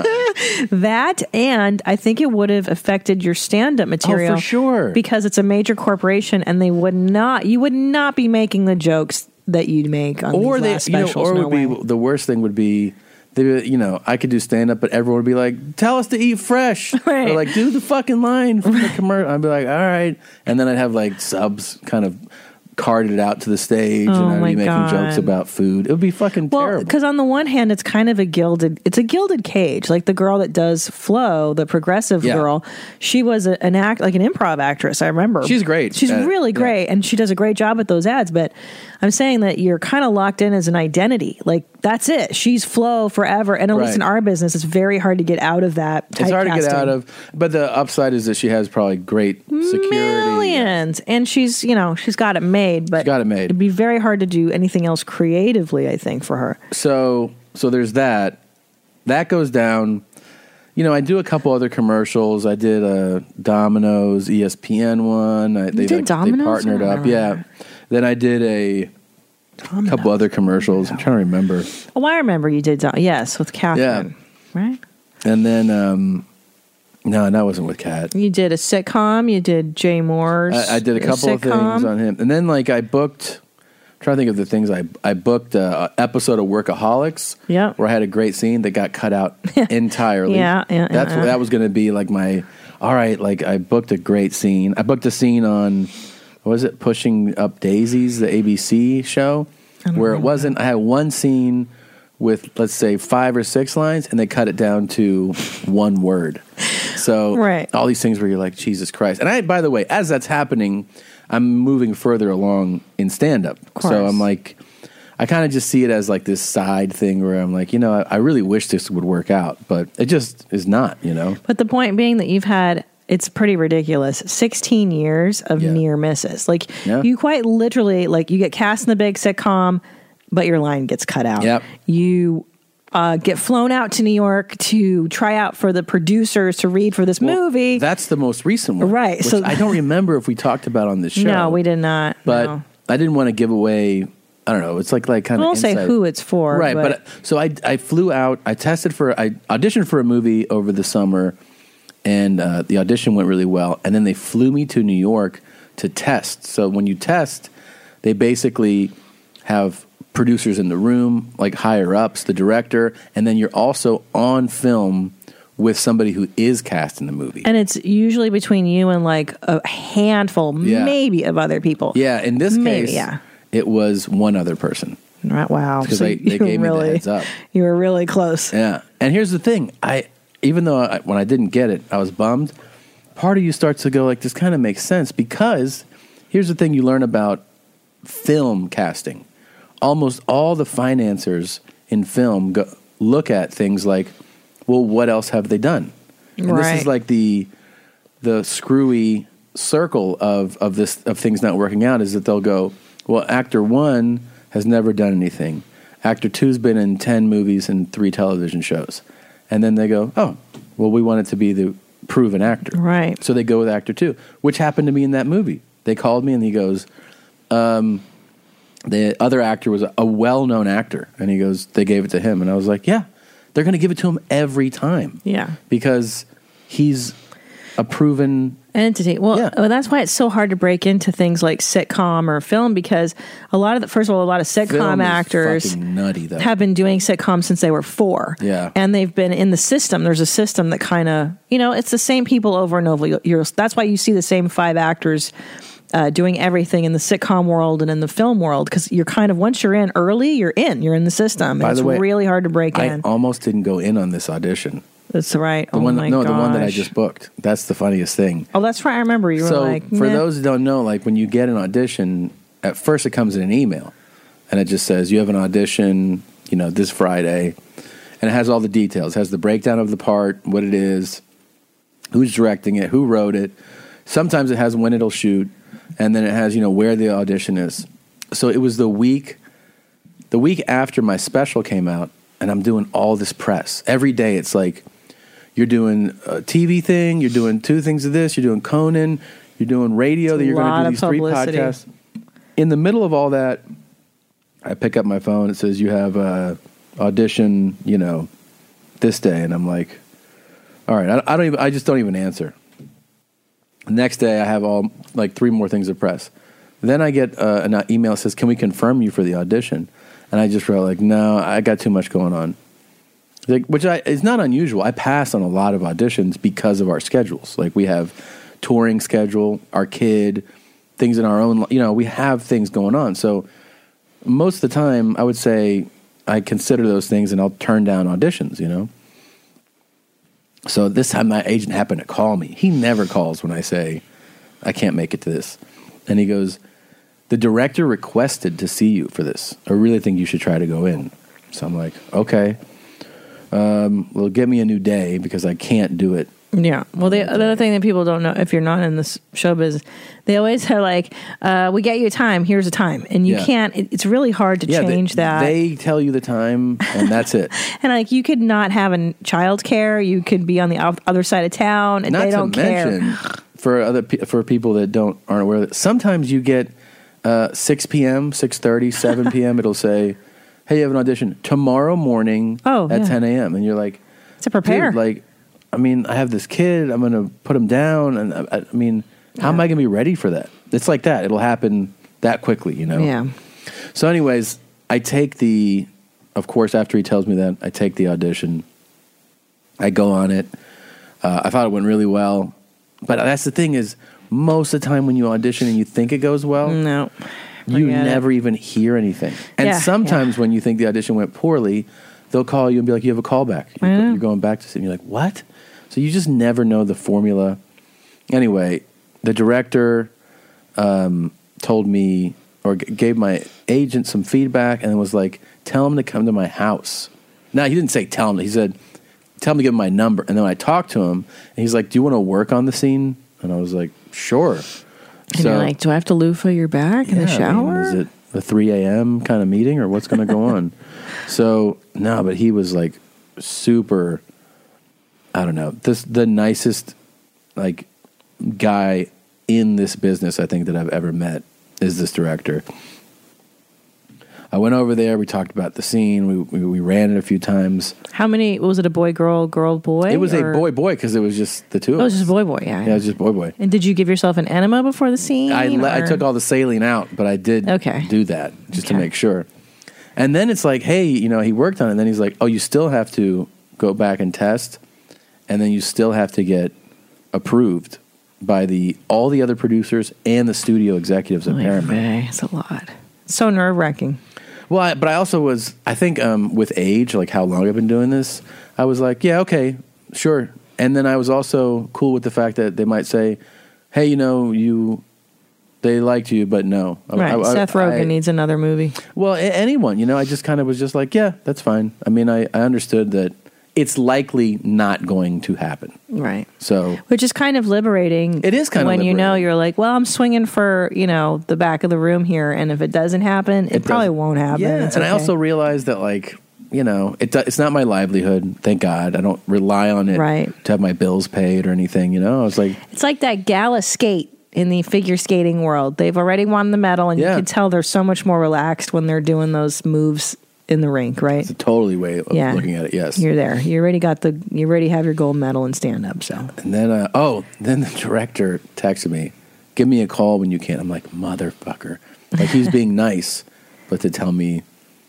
That, and I think it would have affected your stand-up material. Oh, for sure. Because it's a major corporation, and they would not, you would not be making the jokes that you'd make on Or these they, last you know, specials. or no would be way. the worst thing would be. They, you know, I could do stand up, but everyone would be like, "Tell us to eat fresh," or like, "Do the fucking line from the commercial." I'd be like, "All right," and then I'd have like subs kind of carted out to the stage, Oh, and I'd my be making God. jokes about food. It would be fucking Well, terrible. because on the one hand, it's kind of a gilded, it's a gilded cage. Like the girl that does Flo, the progressive Yeah. girl, she was a, an act, like an improv actress. I remember. She's great. She's Uh, really great, and she does a great job at those ads. But I'm saying that you're kind of locked in as an identity. Like that's it. She's Flo forever. And at least Right. in our business, it's very hard to get out of that. It's hard to get typecasting. out of, but the upside is that she has probably great security. Millions, and she's you know she's got it made. But got it made. It'd be very hard to do anything else creatively. I think for her. So, so there's that. That goes down. You know, I do a couple other commercials. I did a Domino's E S P N one. I, they, did like, Domino's? They partnered I up. don't Yeah. Then I did a couple other commercials. I'm trying to remember. Oh, I remember you did. Dom- yes, with Catherine. Right. And then, um, no, that wasn't with Kat. You did a sitcom. You did Jay Moore's. I, I did a couple of sitcom. things on him, and then like I booked. I'm trying to think of the things I I booked a episode of Workaholics. Yeah. where I had a great scene that got cut out entirely. Yeah, yeah, That's yeah, what yeah. that was going to be like my. All right, like I booked a great scene. I booked a scene on. What was it? Pushing Up Daisies, the A B C show, where it wasn't. I had one scene with let's say five or six lines, and they cut it down to one word. So Right. all these things where you're like, Jesus Christ. And I, by the way, as that's happening, I'm moving further along in stand up. course. So I'm like, I kind of just see it as like this side thing where I'm like, you know, I, I really wish this would work out, but it just is not, you know? But the point being that you've had It's pretty ridiculous. sixteen years of Yeah. near misses. Like Yeah. you quite literally, like you get cast in the big sitcom, but your line gets cut out. Yep. You uh, get flown out to New York to try out for the producers to read for this movie. That's the most recent one. Right, Which so- I don't remember if we talked about on this show. No, we did not. But no. I didn't want to give away. I don't know. It's like like kind I of. won't say who it's for, right? but- But, so I I flew out. I tested for. I auditioned for a movie over the summer, and uh, the audition went really well. And then they flew me to New York to test. So when you test, they basically have producers in the room, like higher ups, the director, and then you're also on film with somebody who is cast in the movie. And it's usually between you and like a handful, Yeah. maybe, of other people. Yeah, in this Maybe, case, yeah. it was one other person. Right, wow. Because So they, they you gave me really- the heads up. You were really close. Yeah, and here's the thing: I even though I, when I didn't get it, I was bummed. Part of you starts to go like, "This kind of makes sense," because here's the thing: you learn about film casting. Almost all the financiers in film go, look at things like, "Well, what else have they done?" And this Right. is like the the screwy circle of of this of things not working out. Is that they'll go, "Well, actor one has never done anything. Actor two's been in ten movies and three television shows," and then they go, "Oh, well, we want it to be the proven actor." Right. So they go with actor two, which happened to me in that movie. They called me and he goes, um, the other actor was a well-known actor, and he goes, they gave it to him, and I was like, yeah, they're going to give it to him every time. Yeah. Because he's a proven entity. Well, well, that's why it's so hard to break into things like sitcom or film, because a lot of the, first of all, a lot of sitcom Film is actors fucking nutty, though. have been doing sitcoms since they were four. Yeah. And they've been in the system. There's a system that kind of, you know, it's the same people over and over. You're, that's why you see the same five actors uh, doing everything in the sitcom world and in the film world, because you're kind of, once you're in early, you're in, you're in the system. By And the it's way, really hard to break I in. almost didn't go in on this audition. That's right. The oh one, my no, the one that I gosh. just booked. That's the funniest thing. Oh, that's right. I remember you were so like, for "Nah." those who don't know, like when you get an audition, at first it comes in an email, and it just says you have an audition, you know, this Friday, and it has all the details. It has the breakdown of the part, what it is, who's directing it, who wrote it. Sometimes it has when it'll shoot, and then it has, you know, where the audition is. So it was the week, the week after my special came out, and I'm doing all this press every day. It's like, you're doing a T V thing, you're doing two things of this, you're doing Conan, you're doing radio, It's that a you're going lot to do of these three publicity. podcasts. In the middle of all that, I pick up my phone, it says you have a audition, you know, this day, and I'm like, all right, I, I don't even, I just don't even answer. Next day, I have all, like three more things to press. Then I get uh, an email that says, can we confirm you for the audition? And I just wrote like, no, I got too much going on. Like, which I, is not unusual. I pass on a lot of auditions because of our schedules. Like we have touring schedule, our kid, things in our own, you know, we have things going on. So most of the time I would say I consider those things and I'll turn down auditions, you know? So this time my agent happened to call me. He never calls when I say I can't make it to this. And he goes, the director requested to see you for this. I really think you should try to go in. So I'm like, okay. Um, well, give me a new day because I can't do it. Yeah. Well, the, the other thing that people don't know, if you're not in this showbiz, they always have like, uh, we get you a time, here's a time. And you Yeah. can't, it, it's really hard to Yeah, they- change that. They tell you the time and that's it. and like, you could not have a child care. You could be on the oth- other side of town and Not they to don't care. mention, for other pe- for people that don't aren't aware of it, sometimes you get uh, six p.m., six thirty, seven p.m. It'll say, hey, you have an audition tomorrow morning Oh, at yeah. ten a.m. And you're like, to prepare. dude, like, I mean, I have this kid. I'm going to put him down. And I, I mean, how am I going to be ready for that? It's like that. It'll happen that quickly, you know? Yeah. So anyways, I take the, of course, after he tells me that, I take the audition. I go on it. Uh, I thought it went really well. But that's the thing is, most of the time when you audition and you think it goes well, no, you forget never even hear anything. And Yeah, sometimes when you think the audition went poorly, they'll call you and be like, you have a callback. I You're, know. you're going back to see. And you're like, what? So you just never know the formula. Anyway, the director um, told me or g- gave my agent some feedback and was like, tell him to come to my house. Now, he didn't say tell him. He said, tell him to give him my number. And then I talked to him, and he's like, do you want to work on the scene? And I was like, sure. And you're like, do I have to loofah your back in the yeah, I shower? mean, is it a three a.m. kind of meeting, or what's going to go on? So, no, but he was like super, I don't know, this the nicest like guy in this business I think that I've ever met is this director. I went over there. We talked about the scene. We we, we ran it a few times. How many, was it a boy, girl, girl, boy? It was or? a boy, boy, because it was just the two of Oh, it us. was just boy, boy, yeah. Yeah, it was just boy, boy. And did you give yourself an enema before the scene? I, le- I or- took all the saline out, but I did Okay. do that just to Okay. make sure. And then it's like, hey, you know, he worked on it. And then he's like, oh, you still have to go back and test, and then you still have to get approved by the all the other producers and the studio executives at Oy Paramount. vey, it's a lot. So nerve wracking. Well, I, but I also was, I think um, with age, like how long I've been doing this, I was like, yeah, okay, sure. And then I was also cool with the fact that they might say, hey, you know, you, they liked you, but no. I- Right. I- I- Seth Rogen I- needs another movie. Well, a- anyone, you know, I just kind of was just like, yeah, that's fine. I mean, I, I understood that it's likely not going to happen. Right. So, Which is kind of liberating. It is kind of when you know you're like, well, I'm swinging for, you know, the back of the room here, and if it doesn't happen, it, It probably doesn't- won't happen. yeah. It's And I okay. also realized that, like, you know, it, do- it's not my livelihood. Thank God. I don't rely on it Right. to have my bills paid or anything, you know? I was like, It's like that gala skate in the figure skating world. They've already won the medal, and Yeah. you can tell they're so much more relaxed when they're doing those moves in the rink, right? it's a totally way of Yeah. looking at it, yes. You're there. You already got the. You already have your gold medal in stand up. So And then, uh, oh, then the director texted me, give me a call when you can. I'm like, motherfucker. Like, he's being nice, but to tell me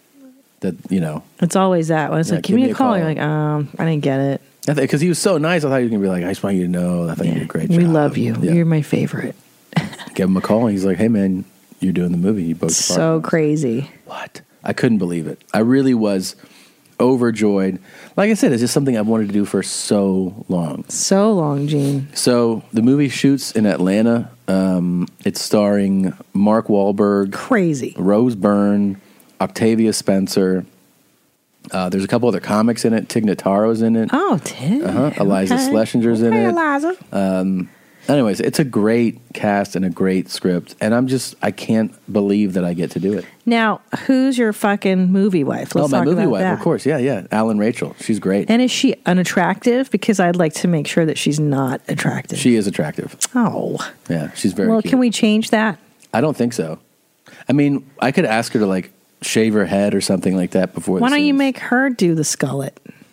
that, you know. it's always that. When it's Yeah, like, give me a call. You're like, um, I didn't get it. Because he was so nice, I thought he was going to be like, I just want you to know, I thought you did a great job. We love you. Yeah. You're my favorite. Give him a call, and he's like, hey, man, you're doing the movie. You both So crazy. What? I couldn't believe it. I really was overjoyed. Like I said, it's just something I've wanted to do for so long. So long, Gene. So the movie shoots in Atlanta. Um, it's starring Mark Wahlberg, crazy, Rose Byrne, Octavia Spencer. Uh, there's a couple other comics in it. Tig Notaro's in it. Oh, Tig. Uh-huh. Eliza Okay. Schlesinger's in Okay, it. Eliza. Um, anyways, it's a great cast and a great script, and I'm just I can't believe that I get to do it. Now, who's your fucking movie wife? Let's oh, my talk movie about wife, that. of course, yeah, yeah, Alan Rachel, she's great. And is she unattractive? Because I'd like to make sure that she's not attractive. She is attractive. Oh, Yeah, she's very well, cute. can we change that? I don't think so. I mean, I could ask her to like shave her head or something like that before. Why the don't you scene. make her do the skullet?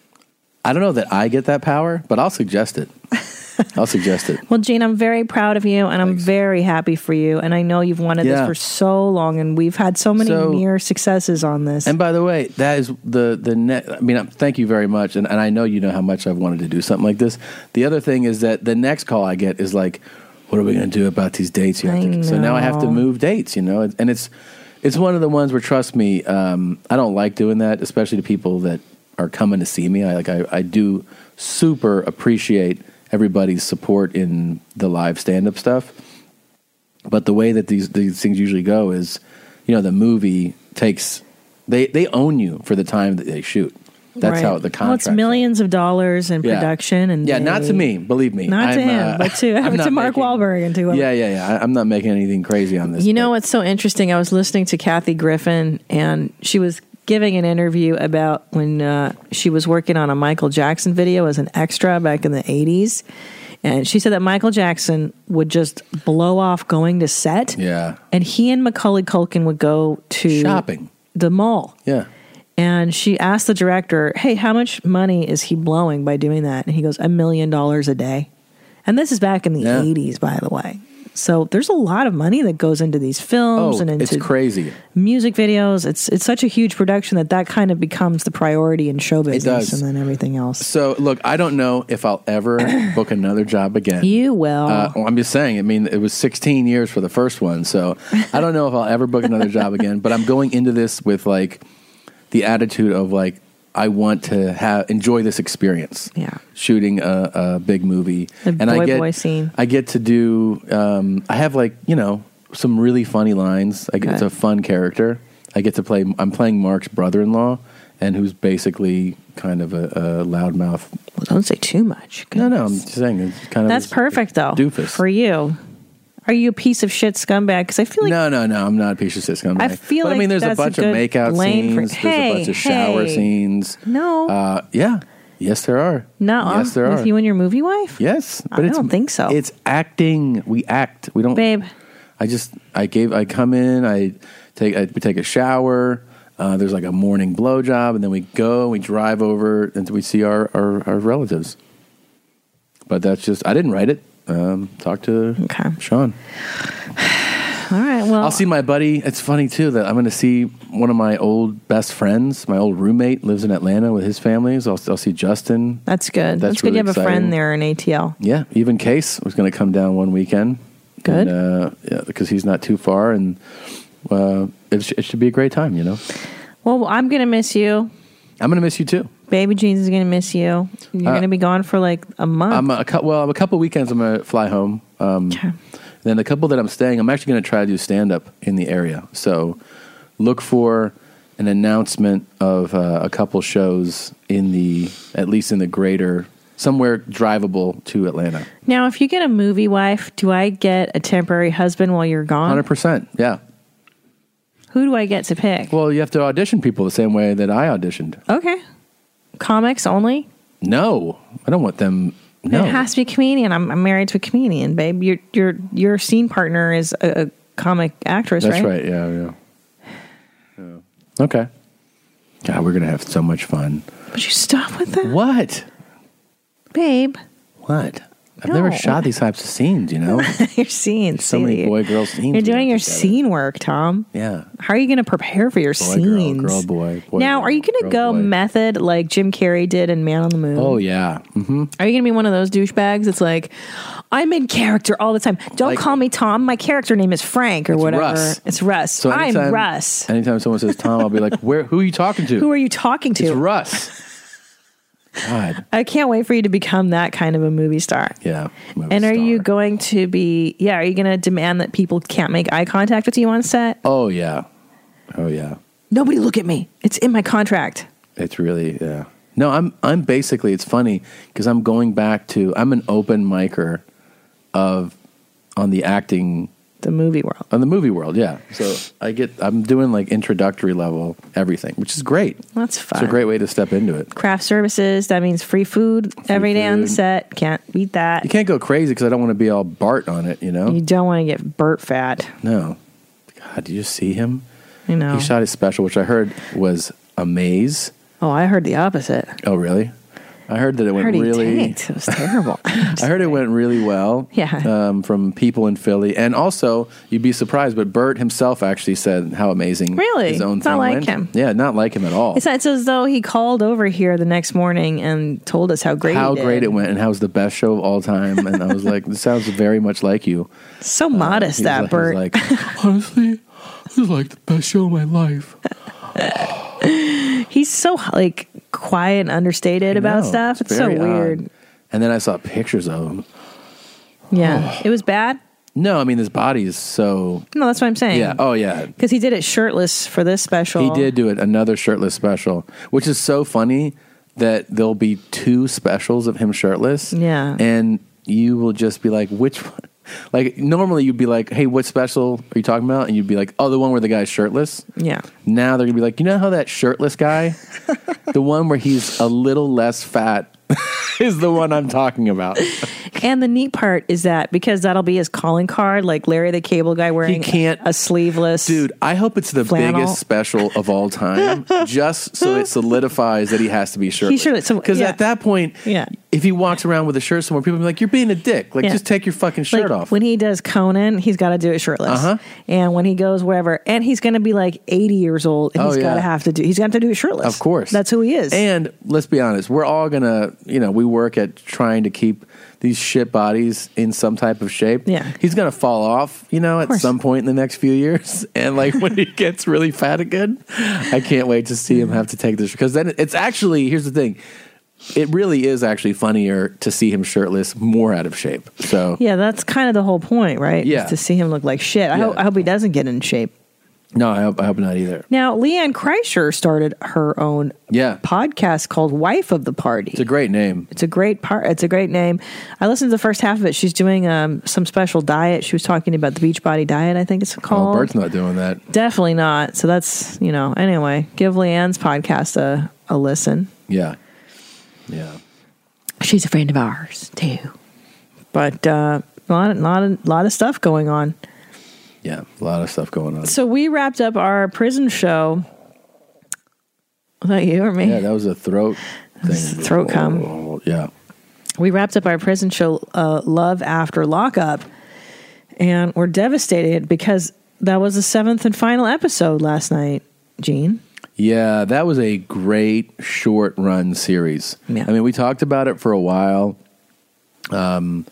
I don't know that I get that power, but I'll suggest it. I'll suggest it. Well, Gene, I'm very proud of you, and I'm very happy for you. And I know you've wanted Yeah. this for so long, and we've had so many So- near successes on this. And by the way, that is the the net. I mean, thank you very much, and, and I know you know how much I've wanted to do something like this. The other thing is that the next call I get is like, "What are we going to do about these dates?" You have I to, so now I have to know. move dates. You know, and it's it's one of the ones where, trust me, um, I don't like doing that, especially to people that are coming to see me. I like I, I do super appreciate everybody's support in the live stand-up stuff. But the way that these these things usually go is, you know, the movie takes they they own you for the time that they shoot. That's Right. how the Well, it's contract. millions of dollars in Yeah. production, and yeah, not they- to me, believe me. not to I'm, him, uh, but to I'm to not Mark making- Wahlberg and to Yeah, yeah, yeah. I, I'm not making anything crazy on this. You know what's so interesting? I was listening to Kathy Griffin, and she was giving an interview about when uh, she was working on a Michael Jackson video as an extra back in the eighties. And she said that Michael Jackson would just blow off going to set. Yeah. And he and Macaulay Culkin would go to Shopping. the mall. Yeah. And she asked the director, hey, how much money is he blowing by doing that? And he goes, a million dollars a day. And this is back in the Yeah. eighties, by the way. So there's a lot of money that goes into these films Oh, and into it's crazy. music videos. It's it's such a huge production that that kind of becomes the priority in show business does. and then everything else. So look, I don't know if I'll ever book another job again. You will. Uh, well, I'm just saying. I mean, it was sixteen years for the first one, so I don't know if I'll ever book another job again. But I'm going into this with like the attitude of like I want to have enjoy this experience. Yeah, shooting a, a big movie, A and I boy, get boy scene. I get to do. Um, I have like you know some really funny lines. I get, it's Good. a fun character. I get to play. I'm playing Mark's brother-in-law, and who's basically kind of a, a loudmouth. Well, don't say too much. No, no, I'm just saying it's kind of That's this perfect, though. doofus. For you. Are you a piece of shit scumbag? Because I feel like no, no, no. I'm not a piece of shit scumbag. I feel but like I mean, there's a that's a bunch of good makeout lane for- scenes. Hey, there's a bunch of shower hey. scenes. No. Uh, yeah. Yes, there are. no, Yes, there with are. you and your movie wife? Yes, I it's, don't think so. It's acting. We act. We don't. Babe. I just. I gave. I come in. I take. I we take a shower. Uh, there's like a morning blowjob, and then we go. We drive over until we see our, our, our relatives. But that's just. I didn't write it. Um, talk to okay. Sean. All right. Well, I'll see my buddy. It's funny too that I'm going to see one of my old best friends. My old roommate lives in Atlanta with his family. So I'll, I'll see Justin. That's good. That's, That's good. really You have a exciting. friend there in A T L. Yeah, even Case was going to come down one weekend. Good. And, uh, yeah, because he's not too far, and uh, it, sh- it should be a great time. You know, Well, I'm gonna miss you. I'm going to miss you too. Baby Jeans is gonna miss you. You're Uh, gonna be gone for like a month. I'm a cou- well, a couple weekends. I'm going to fly home. Um, Then the couple that I'm staying, I'm actually going to try to do stand up in the area. So look for an announcement of uh, a couple shows in the at least in the greater somewhere drivable to Atlanta. Now, if you get a movie wife, do I get a temporary husband while you're gone? one hundred percent. Yeah. Who do I get to pick? Well, you have to audition people the same way that I auditioned. Okay. Comics only? No, I don't want them. No. It has to be a comedian. I'm, I'm married to a comedian, babe. Your your your scene partner is a, a comic actress, That's right? right. Yeah, yeah. Yeah. Okay. God, we're gonna have so much fun. Would you stop with that? What? Babe. What? I've No. never shot these types of scenes. You know, Your scenes. so many boy girl scenes. You're we doing have your together. scene work, Tom. Yeah. How are you going to prepare for your Boy, scenes? girl, girl, boy. boy now, girl, are you going to girl, go boy. method like Jim Carrey did in Man on the Moon? Oh yeah. Mm-hmm. Are you going to be one of those douchebags that's like, I'm in character all the time. Don't Like- call me Tom. My character name is Frank or It's whatever. Russ. It's Russ. So I'm anytime- Russ. Anytime someone says Tom, I'll be like, "Where? Who are you talking to? Who are you talking to? It's Russ." God. I can't wait for you to become that kind of a movie star. Yeah. And are you going to be, yeah, are you going to demand that people can't make eye contact with you on set? Oh yeah. Oh yeah. Nobody look at me. It's in my contract. It's really yeah. No, I'm I'm basically it's funny because I'm going back to I'm an open micer of on the acting the movie world. On the movie world, yeah. So I get I'm doing like introductory level everything, which is great. That's fun. It's a great way to step into it. Craft services, that means free food every day on the food. set. Can't beat that. You can't go crazy because I don't want to be all Bart on it, you know? You don't want to get Burt fat. No. God, did you see him? I know. He shot his special, which I heard was a maze. Oh, I heard the opposite. Oh, really? I heard that it I went heard he really. tanked. It was terrible. I heard it went really well. Yeah. Um, from people in Philly, and also you'd be surprised, but Bert himself actually said how amazing. Really? his own Not thing like went. him. Yeah, not like him at all. It's, it's as though he called over here the next morning and told us how great how he did. great it went, and how it was the best show of all time. And I was like, this sounds very much like you. So modest, He was that like- Bert. he was like, honestly, this is like the best show of my life. He's so like quiet and understated about No, stuff. It's so very weird. odd. And then I saw pictures of him. Yeah. It was bad? No, I mean his body is so. No, that's what I'm saying. Yeah. Oh yeah. Because he did it shirtless for this special. He did do it another shirtless special, which is so funny that there'll be two specials of him shirtless. Yeah. And you will just be like, which one? Like normally you'd be like, hey, what special are you talking about? And you'd be like, oh, the one where the guy's shirtless. Yeah. Now they're gonna be like, you know how that shirtless guy, the one where he's a little less fat, is the one I'm talking about. And the neat part is that because that'll be his calling card, like Larry the Cable Guy wearing can't- a sleeveless. Dude, I hope it's the flannel. biggest special of all time, just so it solidifies that he has to be shirtless. He's shirtless. So, Because yeah. at that point, Yeah. if he walks around with a shirt somewhere, people will be like, you're being a dick. Like, Yeah. just take your fucking shirt Like, off. when he does Conan, he's got to do it shirtless. Uh-huh. And when he goes wherever, and he's going to be like eighty years old, and Oh, he's got to yeah. have to do. He's got to do it shirtless. Of course. that's who he is. And let's be honest, we're all going to, you know, we work at trying to keep these shit bodies in some type of shape. Yeah. He's going to fall off, you know, at course. some point in the next few years. And like when he gets really fat again, I can't wait to see him have to take this. Because then it's actually, here's the thing. It really is actually funnier to see him shirtless, more out of shape. So yeah, that's kind of the whole point, right? Yeah. Is to see him look like shit. I, Yeah. hope, I hope he doesn't get in shape. No, I hope, I hope not either. Now, Leanne Kreischer started her own yeah. podcast called Wife of the Party. It's a great name. It's a great part. It's a great name. I listened to the first half of it. She's doing um, some special diet. She was talking about the Beachbody diet, I think it's called. Oh, Bert's not doing that. Definitely not. So that's, you know, anyway, give Leanne's podcast a, a listen. Yeah. Yeah. She's a friend of ours, too. But uh, a lot, lot, lot of stuff going on. Yeah, a lot of stuff going on. So we wrapped up our prison show. Was that you or me? Yeah, that was a throat thing. Throat cum. Yeah. We wrapped up our prison show, uh, Love After Lockup, and we're devastated because that was the seventh and final episode last night, Gene. Yeah, that was a great short run series. Yeah. I mean, we talked about it for a while, um,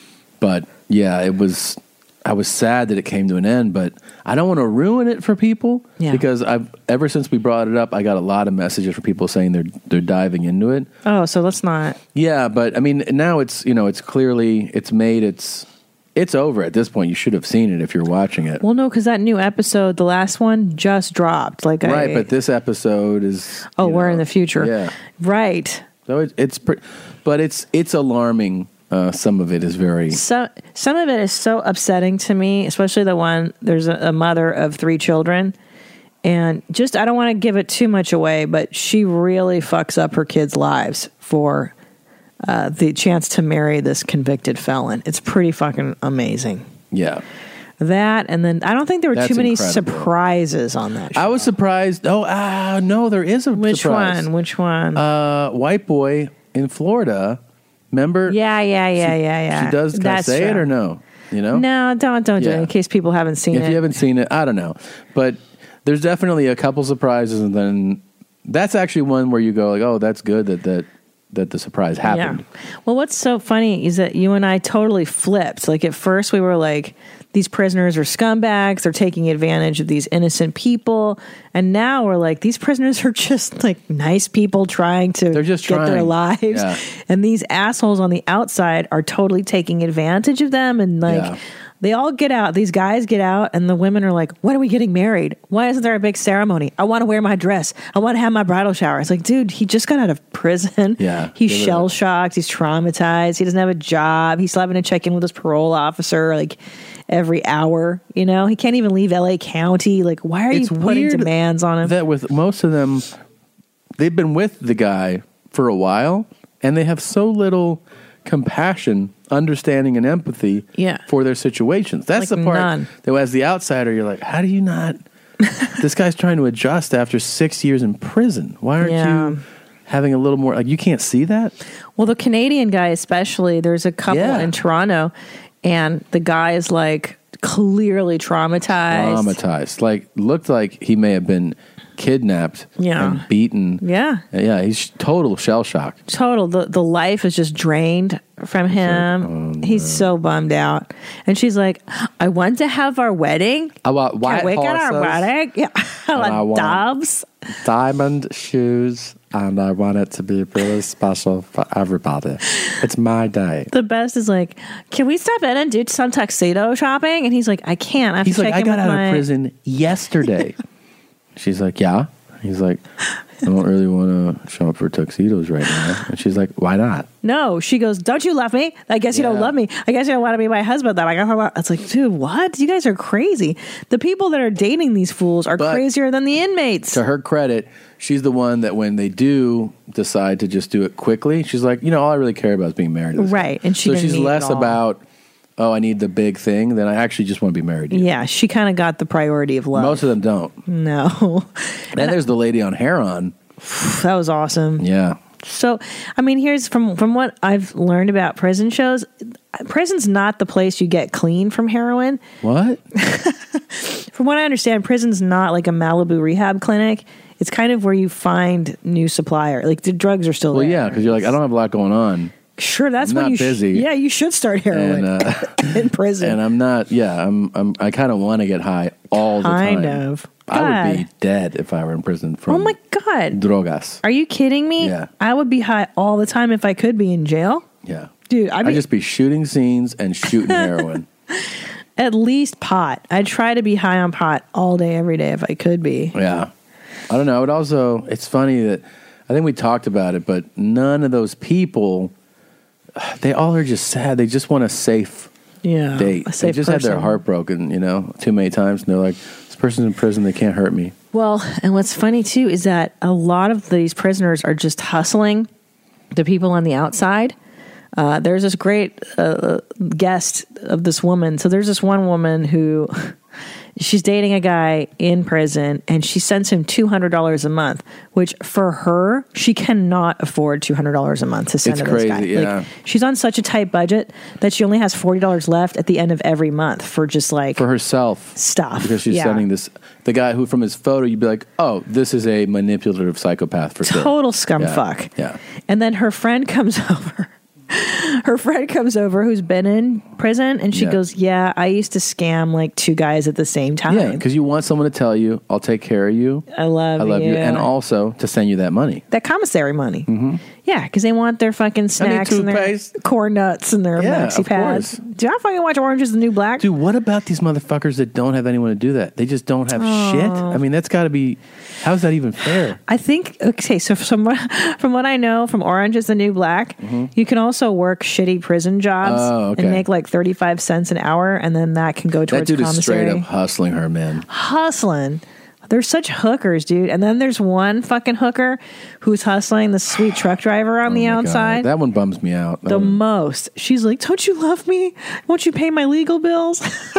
but yeah, it was. I was sad that it came to an end, but I don't want to ruin it for people Yeah. because I've ever since we brought it up, I got a lot of messages from people saying they're they're diving into it. Oh, so let's not. Yeah, but I mean, now it's you know it's clearly it's made it's it's over at this point. You should have seen it if you're watching it. Well, no, because that new episode, the last one, just dropped. Like, Right, I, but this episode is oh, you we're know, in the future. Yeah, right. so it, it's pre- but it's it's alarming. Uh, some of it is very So some of it is so upsetting to me, especially the one. There's a, a mother of three children, and just I don't want to give it too much away, but she really fucks up her kids' lives for uh, the chance to marry this convicted felon. It's pretty fucking amazing. yeah. That, and then I don't think there were That's too many incredible. surprises on that show. I was surprised. Oh, ah, no, there is a Which surprise. one? Which one? Uh, white boy in Florida. Remember? Yeah, yeah, yeah, she, yeah, yeah. She does. Can That's I say it true. or no? You know? No, don't don't do Yeah. it in case people haven't seen If it. you haven't seen it, I don't know. But there's definitely a couple surprises, and then that's actually one where you go like, "Oh, that's good that that that the surprise happened." Yeah. Well, what's so funny is that you and I totally flipped. Like at first we were like, these prisoners are scumbags. They're taking advantage of these innocent people. And now we're like, these prisoners are just like nice people trying to They're just get their trying. lives. Yeah. And these assholes on the outside are totally taking advantage of them. And like, Yeah. they all get out. These guys get out, and the women are like, when are we getting married? Why isn't there a big ceremony? I want to wear my dress. I want to have my bridal shower. It's like, dude, he just got out of prison. Yeah. He's Give it shell up. shocked. He's traumatized. He doesn't have a job. He's still having to check in with his parole officer like every hour. You know, he can't even leave L A County. Like, why are It's you putting weird demands on him? That with most of them, they've been with the guy for a while, and they have so little compassion, understanding, and empathy Yeah. for their situations. That's Like the part none. that, as the outsider, you're like, how do you not? This guy's trying to adjust after six years in prison. Why aren't Yeah. you having a little more? Like, you can't see that. Well, the Canadian guy, especially, there's a couple Yeah. in Toronto, and the guy is like clearly traumatized. Traumatized. Like, looked like he may have been kidnapped Yeah. and beaten. Yeah. Yeah, he's total shell shock. Total. The, the life is just drained from him. He's so bummed out. And she's like, I want to have our wedding. I want white Can we get our horses, wedding? Yeah. I and I want want- doves. diamond shoes, and I want it to be really special for everybody. It's my day. The best is like, can we stop in and do some tuxedo shopping? And he's like, I can't. I have He's to like, check I in got with out my... of prison yesterday. She's like, yeah. He's like, I don't really want to show up for tuxedos right now. And she's like, why not? No, she goes, don't you love me? I guess you don't Yeah. love me. I guess you don't want to be my husband. Then I got. It's like, dude, what? You guys are crazy. The people that are dating these fools are But- crazier than the inmates. To her credit, she's the one that when they do decide to just do it quickly, she's like, you know, all I really care about is being married to this guy. Right, and she so didn't she's need it less all. about, oh, I need the big thing, than I actually just want to be married to you. Yeah, she kind of got the priority of love. Most of them don't. No. Then there's the lady on Heron. That was awesome. Yeah. So, I mean, here's from from what I've learned about prison shows. Prison's not the place you get clean from heroin. What? From what I understand, prison's not like a Malibu rehab clinic. It's kind of where you find new supplier. Like the drugs are still Well, there. yeah, because you're like, I don't have a lot going on. Sure, that's I'm when not you sh- busy. yeah, you should start heroin And, uh, in prison. And I'm not, yeah, I'm, I'm I kind of want to get high all the Kind time. of. I would be God. dead if I were in prison from Oh my God. drogas. Are you kidding me? Yeah. I would be high all the time if I could be in jail. Yeah. Dude, I'd I'd be, just be shooting scenes and shooting heroin. At least pot. I'd try to be high on pot all day, every day if I could be. Yeah. I don't know. It also, it's funny that I think we talked about it, but none of those people, they all are just sad. They just want a safe Yeah, date. a They safe just had their person. heart broken, you know, too many times. And they're like, this person's in prison. They can't hurt me. Well, and what's funny too is that a lot of these prisoners are just hustling the people on the outside. Uh, there's this great uh, guest of this woman. So there's this one woman who she's dating a guy in prison, and she sends him two hundred dollars a month, which for her, she cannot afford two hundred dollars a month to send It's to this guy. crazy, yeah. Like, she's on such a tight budget that she only has forty dollars left at the end of every month for just like For herself. stuff. Because she's Yeah. sending this, the guy who from his photo, you'd be like, oh, this is a manipulative psychopath for sure. Total scum Yeah. fuck. Yeah. And then her friend comes over. Her friend comes over who's been in prison, and she Yeah. goes, yeah, I used to scam like two guys at the same time. Yeah, because you want someone to tell you, I'll take care of you. I love I love you. you. And also to send you that money. That commissary money. Mm-hmm. Yeah, because they want their fucking snacks and their toothpaste. corn nuts and their Yeah, maxi of pads. course. Do I fucking watch Orange is the New Black? Dude, what about these motherfuckers that don't have anyone to do that? They just don't have Oh. shit? I mean, that's got to be, how's that even fair? I think, okay, so from what, from what I know from Orange is the New Black, you can also work shitty prison jobs Mm-hmm. Oh, okay. and make like thirty-five cents an hour, and then that can go That towards dude is commissary. straight up hustling her, man. Hustling. They're such hookers, dude. And then there's one fucking hooker who's hustling the sweet truck driver on the Oh my God, outside. that one bums me out. That the one- most. She's like, don't you love me? Won't you pay my legal bills?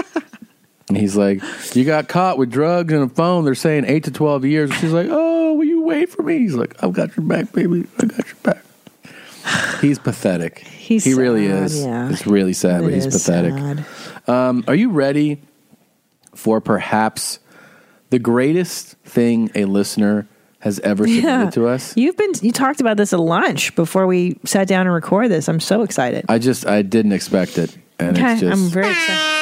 and he's like, you got caught with drugs and a phone. They're saying eight to twelve years. And she's like, oh, will you wait for me? He's like, I've got your back, baby. I got your back. He's pathetic. He's he really sad, is. yeah. It's really sad, It but he's is pathetic. sad. Um, are you ready for perhaps the greatest thing a listener has ever submitted Yeah. to us? You've been, you talked about this at lunch before we sat down and record this. I'm so excited. I just, I didn't expect it. And Okay, it's just, I'm very excited.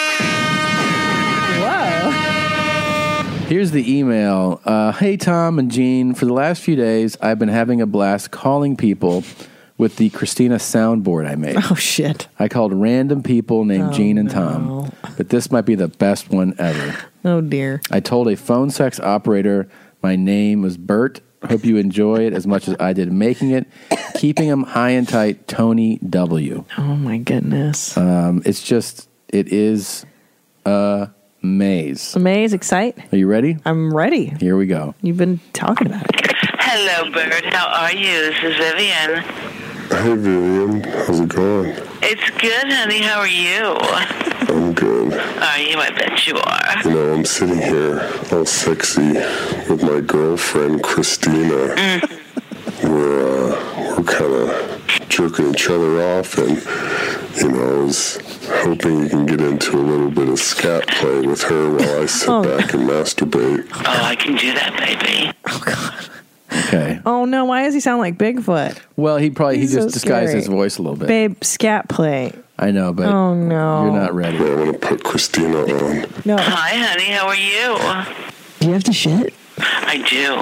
Whoa. Here's the email. Uh, hey, Tom and Jean. For the last few days, I've been having a blast calling people with the Christina soundboard I made. Oh, shit. I called random people named Oh, Jean and Tom, but this might be the best one ever. Oh, dear. I told a phone sex operator my name was Bert. Hope you enjoy it as much as I did making it. Keeping him high and tight, Tony W. Oh, my goodness. Um, it's just, it is a maze. Amaze, excite. Are you ready? I'm ready. Here we go. You've been talking about it. Hello, Bert. How are you? This is Vivian. Hey, Vivian. How's it going? It's good, honey. How are you? I'm good. Are you? I bet you are. You know, I'm sitting here all sexy with my girlfriend, Christina. Mm. We're, uh, we're kind of jerking each other off, and, you know, I was hoping you can get into a little bit of scat play with her while I sit Oh. back and masturbate. Oh, I can do that, baby. Okay. Oh, no. Why does he sound like Bigfoot? Well, he probably, he He's just so disguised scary. his voice a little bit. Babe, scat play. I know, but Oh, no. you're not ready. I want to put Christina on. No. Hi, honey. How are you? Do you have to shit? I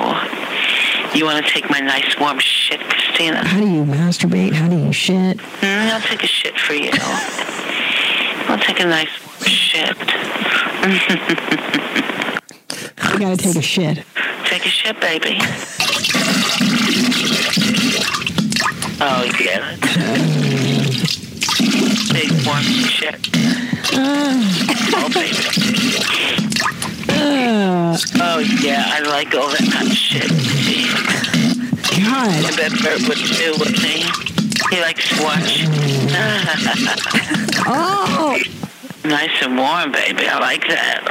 do. You want to take my nice warm shit, Christina? How do you masturbate? How do you shit? Mm, I'll take a shit for you. I'll take a nice warm shit. You gotta take a shit. Take a shit, baby. Oh, yeah. Big warm shit. Oh, baby. Oh, yeah. I like all that kind of shit. God. I bet Bert would too, wouldn't he? He likes to watch. Oh! Nice and warm, baby. I like that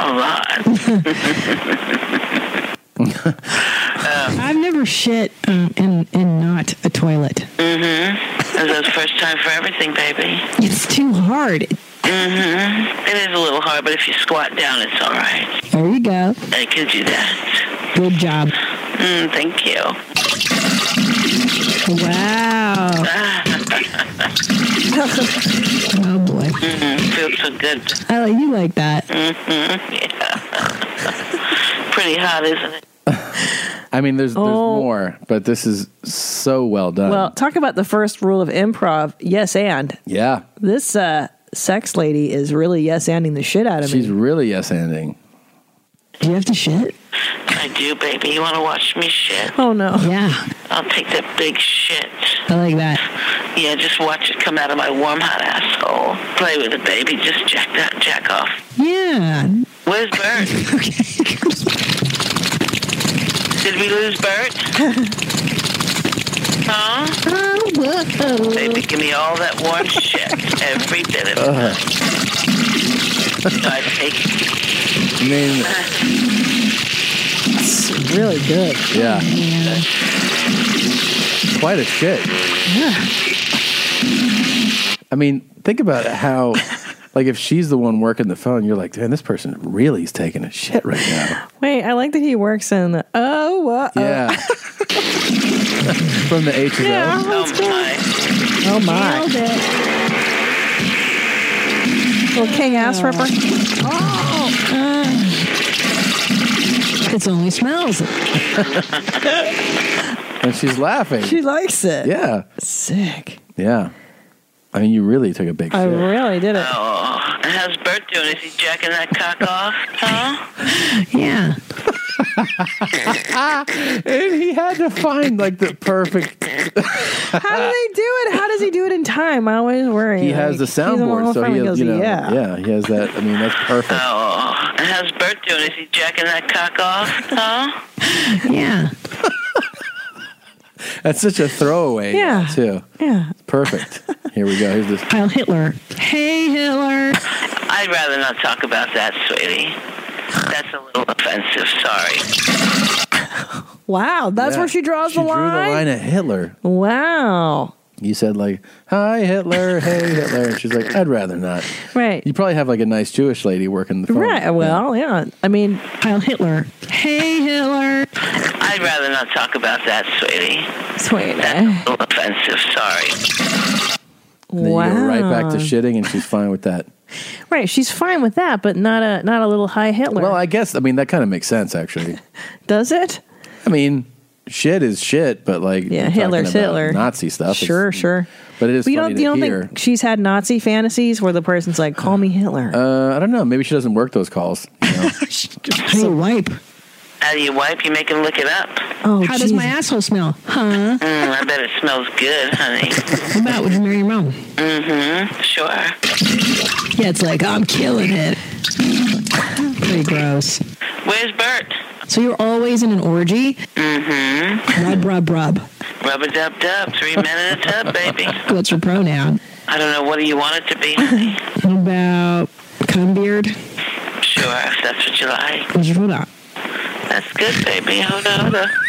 a lot. I've never shit um, in, in not a toilet. Mm-hmm. That's the first time for everything, baby. It's too hard. Mm-hmm. It is a little hard, but if you squat down, it's all right. There you go. I can do that. Good job. Mm, thank you. Wow. Oh, boy. Mm-hmm. Feels so good. I like you like that. Mm-hmm. Yeah. Pretty hot, isn't it? I mean, there's, there's Oh. more, but this is so well done. Well, talk about the first rule of improv. Yes, and. yeah. This, uh, sex lady is really yes-anding the shit out of She's me. really yes-anding. Do you have to shit? I do, baby. You want to watch me shit? Oh, no. Yeah. I'll take that big shit. I like that. Yeah, just watch it come out of my warm, hot asshole. Play with it, baby. Just jack that jack off. Yeah. Where's Bert? Did we lose Bert? Huh? Oh, baby, give me all that warm shit. Every bit of it. Uh, I take I mean, it's really good. Yeah. Quite a shit. Yeah. I mean, think about how, like, if she's the one working the phone, you're like, man, this person really is taking a shit right now. Wait, I like that he works in the, oh, uh, Yeah. From the H and O. Yeah, oh, my. Oh, my. Nailed it. Little king ass ripper. Oh. Uh, it's only smells. And she's laughing. She likes it. Yeah. Sick. Yeah. I mean, you really took a big I shit. really did it. Oh, how's Bert doing? Is he jacking that cock off? Huh? Yeah. And he had to find, like, the perfect... How do they do it? How does he do it in time? I always worry. He has like, the he's on soundboard, whole so frame he and has, goes, you know, yeah. yeah, he has that. I mean, that's perfect. Oh, how's Bert doing? Is he jacking that cock off? Huh? Yeah. That's such a throwaway, Yeah. too. Yeah. Perfect. Here we go. Here's this. Heil Hitler. Hey, Hitler. I'd rather not talk about that, sweetie. That's a little offensive. Sorry. Wow, that's Yeah. where she draws She the drew line? the line at Hitler. Wow. You said, like, hi, Hitler, hey, Hitler. And she's like, I'd rather not. Right. You probably have, like, a nice Jewish lady working the phone. Right, well, yeah. I mean, Heil Hitler. Hey, Hitler. I'd rather not talk about that, sweetie. Sweetie. That's a little offensive. Sorry. And then wow. you go right back to shitting, and she's fine with that. Right, she's fine with that, but not a not a little high Hitler. Well, I guess, I mean, that kind of makes sense, actually. Does it? I mean, shit is shit, but, like, Yeah, we're Hitler's talking about Hitler. Nazi stuff. Sure, It's- sure. But it is But you funny don't, you to don't hear. think she's had Nazi fantasies where the person's like, call me Hitler? Uh, I don't know. Maybe she doesn't work those calls. You know? How do you wipe? How do you wipe? You make him lick it up. Oh, How does my asshole smell? Huh? Mm, I bet it smells good, honey. How about would you marry your mom? Mm-hmm. Sure. Yeah, it's like, I'm killing it. Pretty gross. Where's Bert? So you're always in an orgy? Mm-hmm. Rub, rub, rub. Rub-a-dub-dub. Three men in a tub, baby. What's your pronoun? I don't know. What do you want it to be, honey? How about cum beard? Sure, if that's what you like. Hold on. That's good, baby. Hold on, hold on.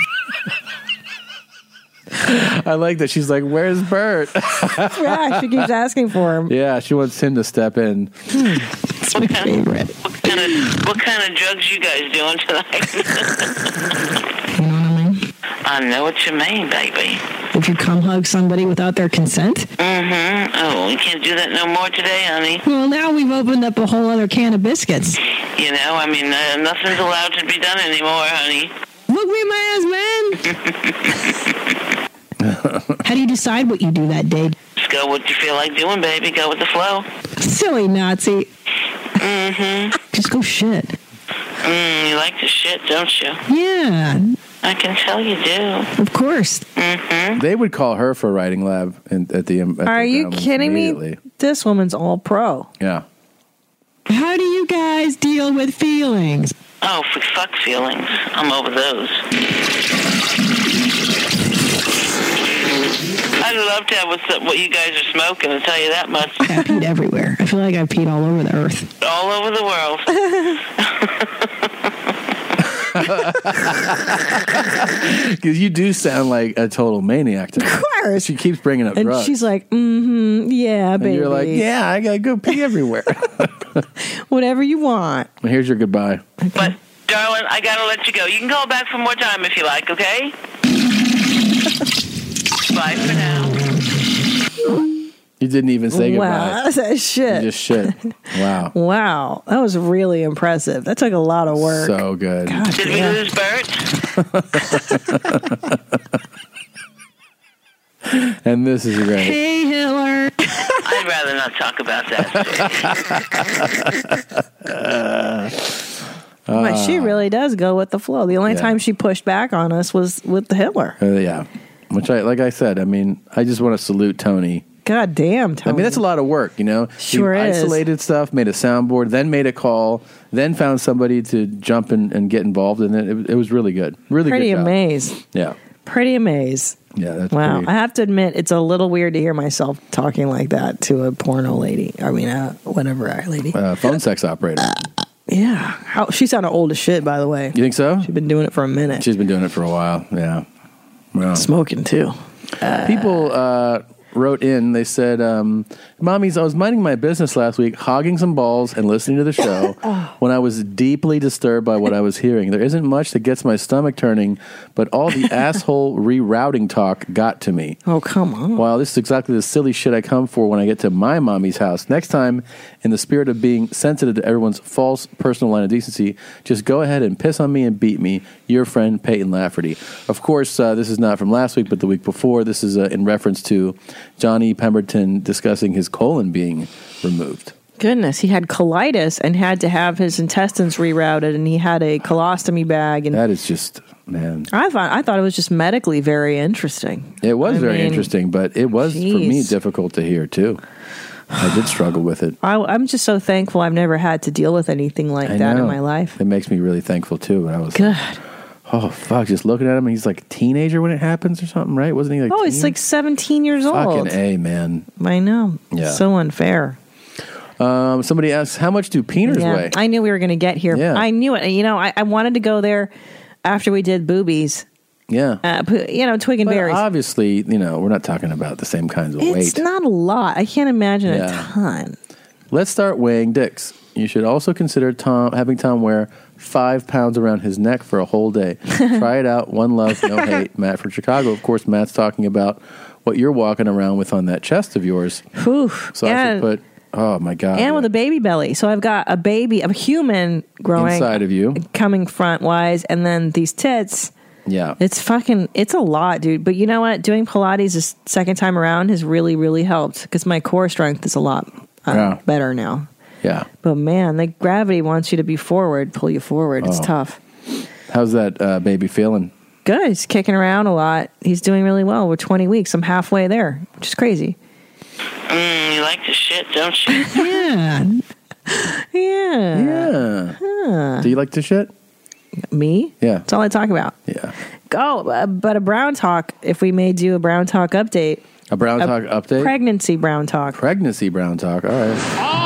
I like that she's like, where's Bert? Yeah, she keeps asking for him. Yeah, she wants him to step in. It's my favorite. What kind of what kind of drugs you guys doing tonight? You know what I mean? I know what you mean, baby. If you cum hug somebody without their consent? Mm-hmm. Oh, we can't do that no more today, honey. Well, now we've opened up a whole other can of biscuits. You know, I mean, uh, nothing's allowed to be done anymore, honey. Look me in my ass, man. How do you decide what you do that day? Just go what you feel like doing, baby. Go with the flow. Silly Nazi. Mm-hmm. Just go shit. Mm, you like to shit, don't you? Yeah. I can tell you do. Of course. Mm-hmm. They would call her for a writing lab in, at the. At Are the you grounds kidding me? immediately. This woman's all pro. Yeah. How do you guys deal with feelings? Oh, for fuck feelings. I'm over those. I'd love to have what's what you guys are smoking, I'll tell you that much. I peed everywhere. I feel like I've peed all over the earth. All over the world. Because you do sound like a total maniac to me. Of course. She keeps bringing up And drugs. she's like, mm-hmm, yeah, and baby. you're like, yeah, I gotta go pee everywhere. Whatever you want. Well, here's your goodbye. But, darling, I gotta let you go. You can call back for more time if you like, okay? Bye for now. You didn't even say goodbye. Wow, that's that shit. You just shit. Wow. Wow, that was really impressive. That took a lot of work. So good. God, Did yeah. we lose Bert? And this is great. Hey, Hitler. I'd rather not talk about that. But she really does go with the flow. The only Yeah. time she pushed back on us was with the Hitler. Uh, yeah. Which I, like I said, I mean, I just want to salute Tony. God damn, Tony. I mean, that's a lot of work, you know? Sure he is. isolated stuff, made a soundboard, then made a call, then found somebody to jump in and get involved in it. It, it was really good. Really Pretty good job. amazed. Yeah. Pretty amazed. Yeah, that's Wow. pretty. I have to admit, it's a little weird to hear myself talking like that to a porno lady. I mean, uh, whatever, uh, lady. Uh, phone sex operator. Yeah. How, she sounded old as shit, by the way. You think so? She's been doing it for a minute. She's been doing it for a while. Yeah. Wow. Smoking, too. Uh, People uh, wrote in, they said, um, Mommies, I was minding my business last week, hogging some balls and listening to the show when I was deeply disturbed by what I was hearing. There isn't much that gets my stomach turning, but all the asshole rerouting talk got to me. Oh, come on. Wow, this is exactly the silly shit I come for when I get to my mommy's house. Next time, in the spirit of being sensitive to everyone's false personal line of decency, just go ahead and piss on me and beat me. Your friend, Peyton Lafferty. Of course, uh, this is not from last week, but the week before. This is uh, in reference to Johnny Pemberton discussing his colon being removed. Goodness, he had colitis and had to have his intestines rerouted, and he had a colostomy bag. And That is just, man. I thought I thought it was just medically very interesting. It was I very mean, interesting, but it was, for me, jeez. difficult to hear, too. I did struggle with it. I, I'm just so thankful I've never had to deal with anything like I that know. in my life. It makes me really thankful, too. But I was Good. Oh, fuck. Just looking at him, he's like a teenager when it happens or something, right? Wasn't he like Oh, he's teen? like seventeen years old. Fucking A, man. I know. Yeah. So unfair. Um, somebody asks, how much do peeners Yeah, weigh? I knew we were going to get here. Yeah. I knew it. You know, I, I wanted to go there after we did boobies. Yeah. Uh, pu- you know, twig and But berries. obviously, you know, we're not talking about the same kinds of It's weight. not a lot. I can't imagine Yeah. a ton. Let's start weighing dicks. You should also consider Tom having Tom wear five pounds around his neck for a whole day. Try it out. One love, no hate. Matt from Chicago. Of course, Matt's talking about what you're walking around with on that chest of yours. Whew. So I And- should put, oh my God. And with a baby belly. So I've got a baby, a human growing Inside of you. coming front wise, and then these tits. Yeah. It's fucking, it's a lot, dude. But you know what? Doing Pilates this second time around has really, really helped because my core strength is a lot uh, Yeah. better now. Yeah. But man, the gravity wants you to be forward, pull you forward. It's Oh. tough. How's that uh, baby feeling? Good. He's kicking around a lot. He's doing really well. We're twenty weeks. I'm halfway there, which is crazy. Mm, you like to shit, don't you? Yeah. Yeah. Yeah. Huh. Do you like to shit? Me? Yeah. That's all I talk about. Yeah. Go, uh, but a brown talk, if we may do a brown talk update. A brown talk update? Pregnancy brown talk. Pregnancy brown talk. All right.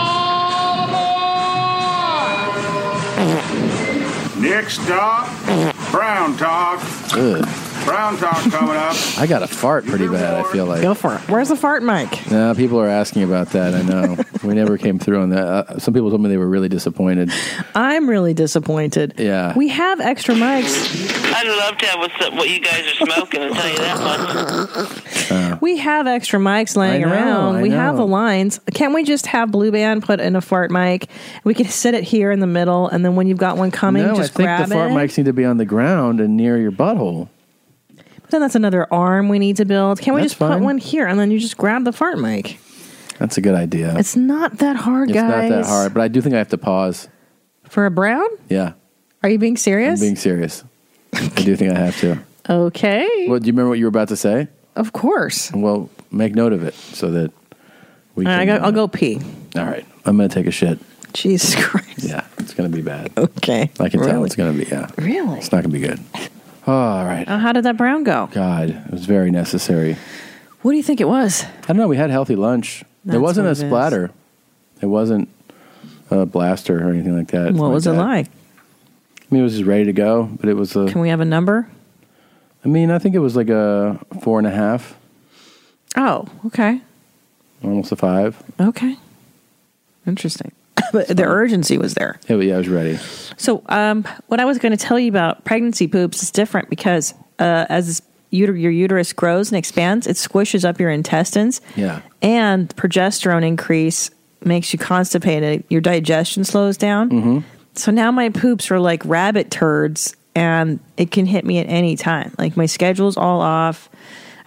Next stop, Brown Talk. Ugh. Brown Talk coming up. I got a fart pretty bad, I feel like. Go for it. Where's the fart mic? No, people are asking about that. I know. We never came through on that. Uh, some people told me they were really disappointed. I'm really disappointed. Yeah. We have extra mics. I'd love to have what's, what you guys are smoking, I'll tell you that much. Uh, We have extra mics laying I know, around. I we have know. the lines. Can't we just have Blue Band put in a fart mic? We can sit it here in the middle, and then when you've got one coming, no, just I think grab the fart it. mics need to be on the ground and near your butthole. But then that's another arm we need to build. Can't we That's just put fine. one here, and then you just grab the fart mic? That's a good idea. It's not that hard, It's guys. not that hard, but I do think I have to pause. For a brown? Yeah. Are you being I'm serious? being serious. I do think I have to. Okay. Well, do you remember what you were about to say? Of course. Well, make note of it so that we All right, can. I go, I'll go pee. All right. I'm going to take a shit. Jesus Christ. Yeah, it's going to be bad. Okay. I can tell Really? it's going to be, yeah. Really? It's not going to be good. Oh, all right. Uh, how did that brown go? God, it was very necessary. What do you think it was? I don't know. We had healthy lunch. That's it wasn't what a it is. splatter. It wasn't a blaster or anything like that. What was it that. like? I mean, it was just ready to go, but it was a. Can we have a number? I mean, I think it was like a four and a half, Oh, okay. almost a five. Okay. Interesting. But the urgency was there. Yeah, but yeah, I was ready. So, um, what I was going to tell you about pregnancy poops is different because uh, as uter- your uterus grows and expands, it squishes up your intestines, Yeah. and progesterone increase makes you constipated. Your digestion slows down. Mm-hmm. So now my poops are like rabbit turds, and it can hit me at any time. Like my schedule's all off.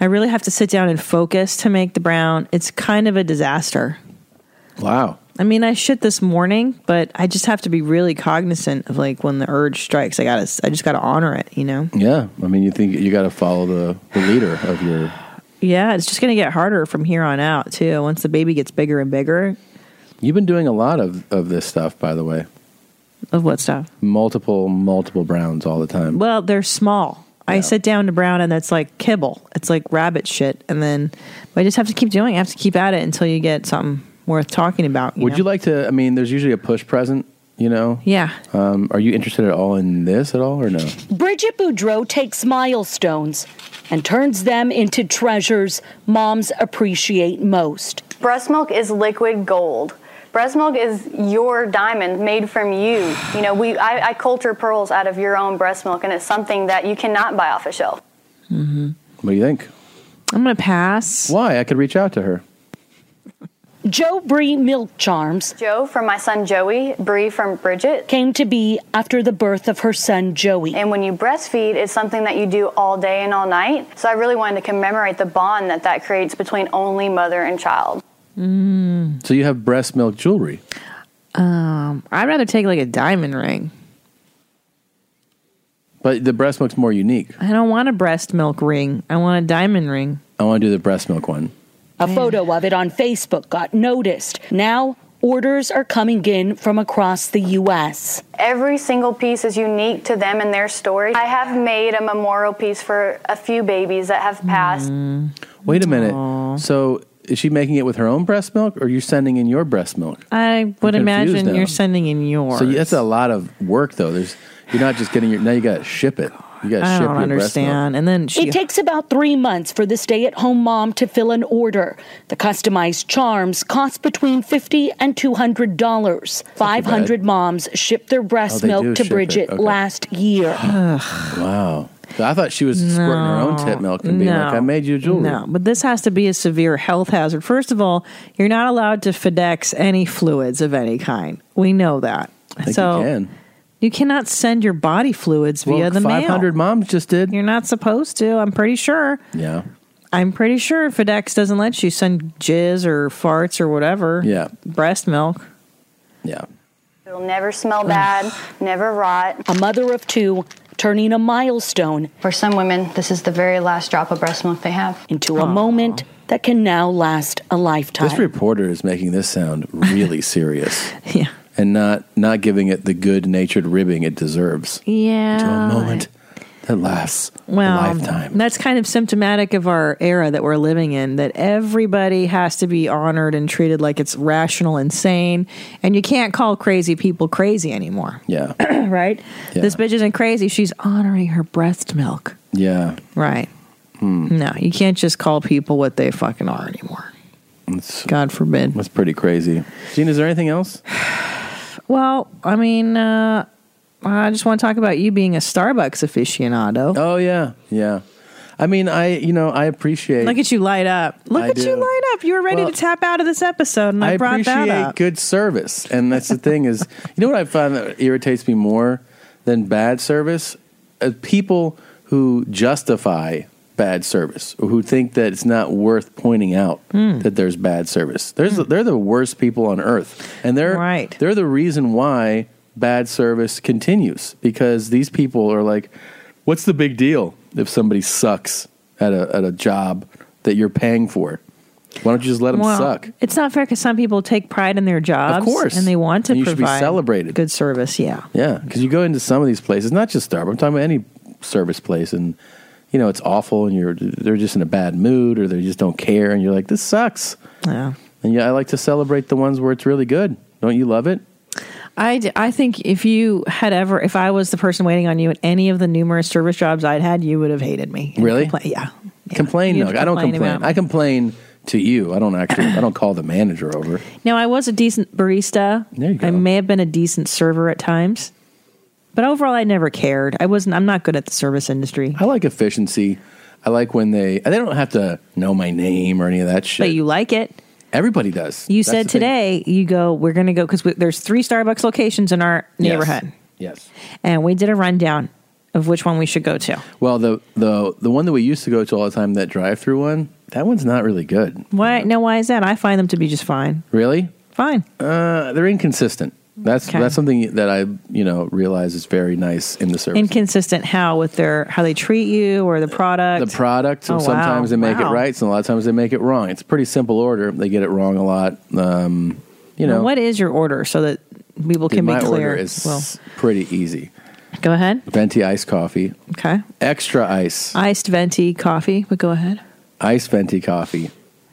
I really have to sit down and focus to make the brown. It's kind of a disaster. Wow. I mean, I shit this morning, but I just have to be really cognizant of like when the urge strikes. I gotta, I just gotta honor it, you know? Yeah. I mean, you think you got to follow the, the leader of your. Yeah, it's just gonna get harder from here on out too. Once the baby gets bigger and bigger. You've been doing a lot of, of this stuff, by the way. Of what stuff? Multiple, multiple browns all the time. Well, they're small. I sit down to brown and that's like kibble. It's like rabbit shit. And then but I just have to keep doing it. I have to keep at it until you get something worth talking about. You Would know? you like to, I mean, there's usually a push present, you know? Yeah. Um, are you interested at all in this at all or no? Bridget Boudreau takes milestones and turns them into treasures moms appreciate most. Breast milk is liquid gold. Breast milk is your diamond made from you. You know, we I, I culture pearls out of your own breast milk, and it's something that you cannot buy off a shelf. Mm-hmm. What do you think? I'm going to pass. Why? I could reach out to her. Joe Bree Milk Charms. Joe from my son Joey, Bree from Bridget. Came to be after the birth of her son Joey. And when you breastfeed, it's something that you do all day and all night. So I really wanted to commemorate the bond that that creates between only mother and child. Mm. So you have breast milk jewelry. Um, I'd rather take like a diamond ring. But the breast milk's more unique. I don't want a breast milk ring. I want a diamond ring. I want to do the breast milk one. A photo of it on Facebook got noticed. Now, orders are coming in from across the U S. Every single piece is unique to them and their story. I have made a memorial piece for a few babies that have passed. Mm. Wait a minute. So is she making it with her own breast milk, or are you sending in your breast milk? I would I'm imagine confused now. you're sending in yours. So that's a lot of work, though. There's you're not just getting your now you got to ship it. You got to I ship don't your breast milk. understand. And then she It takes about three months for the stay-at-home mom to fill an order. The customized charms cost between fifty dollars and two hundred dollars. five hundred moms shipped their breast Oh, they do milk to ship it. Bridget Okay. last year. Wow. So I thought she was squirting her own tit milk and being no, like, I made you jewelry. No, but this has to be a severe health hazard. First of all, you're not allowed to FedEx any fluids of any kind. We know that. I think so you can. You cannot send your body fluids via Well, the mail. five hundred moms just did. You're not supposed to. I'm pretty sure. Yeah. I'm pretty sure FedEx doesn't let you send jizz or farts or whatever. Yeah. Breast milk. Yeah. It'll never smell bad, never rot. A mother of two turning a milestone For some women, this is the very last drop of breast milk they have. into a moment that can now last a lifetime. This reporter is making this sound really serious. Yeah. And not not giving it the good natured ribbing it deserves. Yeah. To a moment that lasts Well, a lifetime. that's kind of symptomatic of our era that we're living in, that everybody has to be honored and treated like it's rational and sane, and you can't call crazy people crazy anymore. Yeah. Right? Yeah. This bitch isn't crazy. She's honoring her breast milk. Yeah. Right. Hmm. No, you can't just call people what they fucking are anymore. That's, God forbid. That's pretty crazy. Gene, is there anything else? Well, I mean, uh, I just want to talk about you being a Starbucks aficionado. Oh, yeah. Yeah. I mean, I, you know, I appreciate. Look at you light up. Look I at do. you light up. You were ready Well, to tap out of this episode, and I, I brought appreciate that up. good service. And that's the thing is, you know what I find that irritates me more than bad service? Uh, people who justify bad service or who think that it's not worth pointing out Mm. that there's bad service. There's they're the worst people on earth. And they're Right. they're the reason why bad service continues, because these people are like, what's the big deal if somebody sucks at a at a job that you're paying for? Why don't you just let them Well, suck? It's not fair because some people take pride in their jobs. Of course. And they want to And you should be provide celebrated. good service. Yeah. Yeah, because you go into some of these places, not just Starbucks, I'm talking about any service place, and you know it's awful, and you're they're just in a bad mood, or they just don't care, and you're like, this sucks. Yeah. And yeah, I like to celebrate the ones where it's really good. Don't you love it? I, d- I think if you had ever, if I was the person waiting on you at any of the numerous service jobs I'd had, you would have hated me. And Really? compla- yeah. Complain? No, You'd I don't complain complain. about- I complain to you. I don't actually. I don't call the manager over. Now, I was a decent barista. There you go. I may have been a decent server at times. But overall, I never cared. I wasn't. I'm not good at the service industry. I like efficiency. I like when they. They don't have to know my name or any of that shit. But you like it. Everybody does. You That's said the thing. today, you go, we're going to go, because there's three Starbucks locations in our Yes. neighborhood. Yes. And we did a rundown. of which one we should go to. Well, the the the one that we used to go to all the time, that drive-through one, that one's not really good. Why? No, why is that? I find them to be just fine. Really? Fine. Uh, they're inconsistent. That's Okay. that's something that I you know realize is very nice in the service. Inconsistent how with their how they treat you or the product. The product. So Oh, sometimes wow. they make Wow. it right, so a lot of times they make it wrong. It's a pretty simple order. They get it wrong a lot. Um, you know, Well, what is your order so that people Dude, can my be clear? order is well, pretty easy. go ahead. Venti iced coffee, Okay. extra ice, Iced venti coffee, but go ahead. iced venti coffee,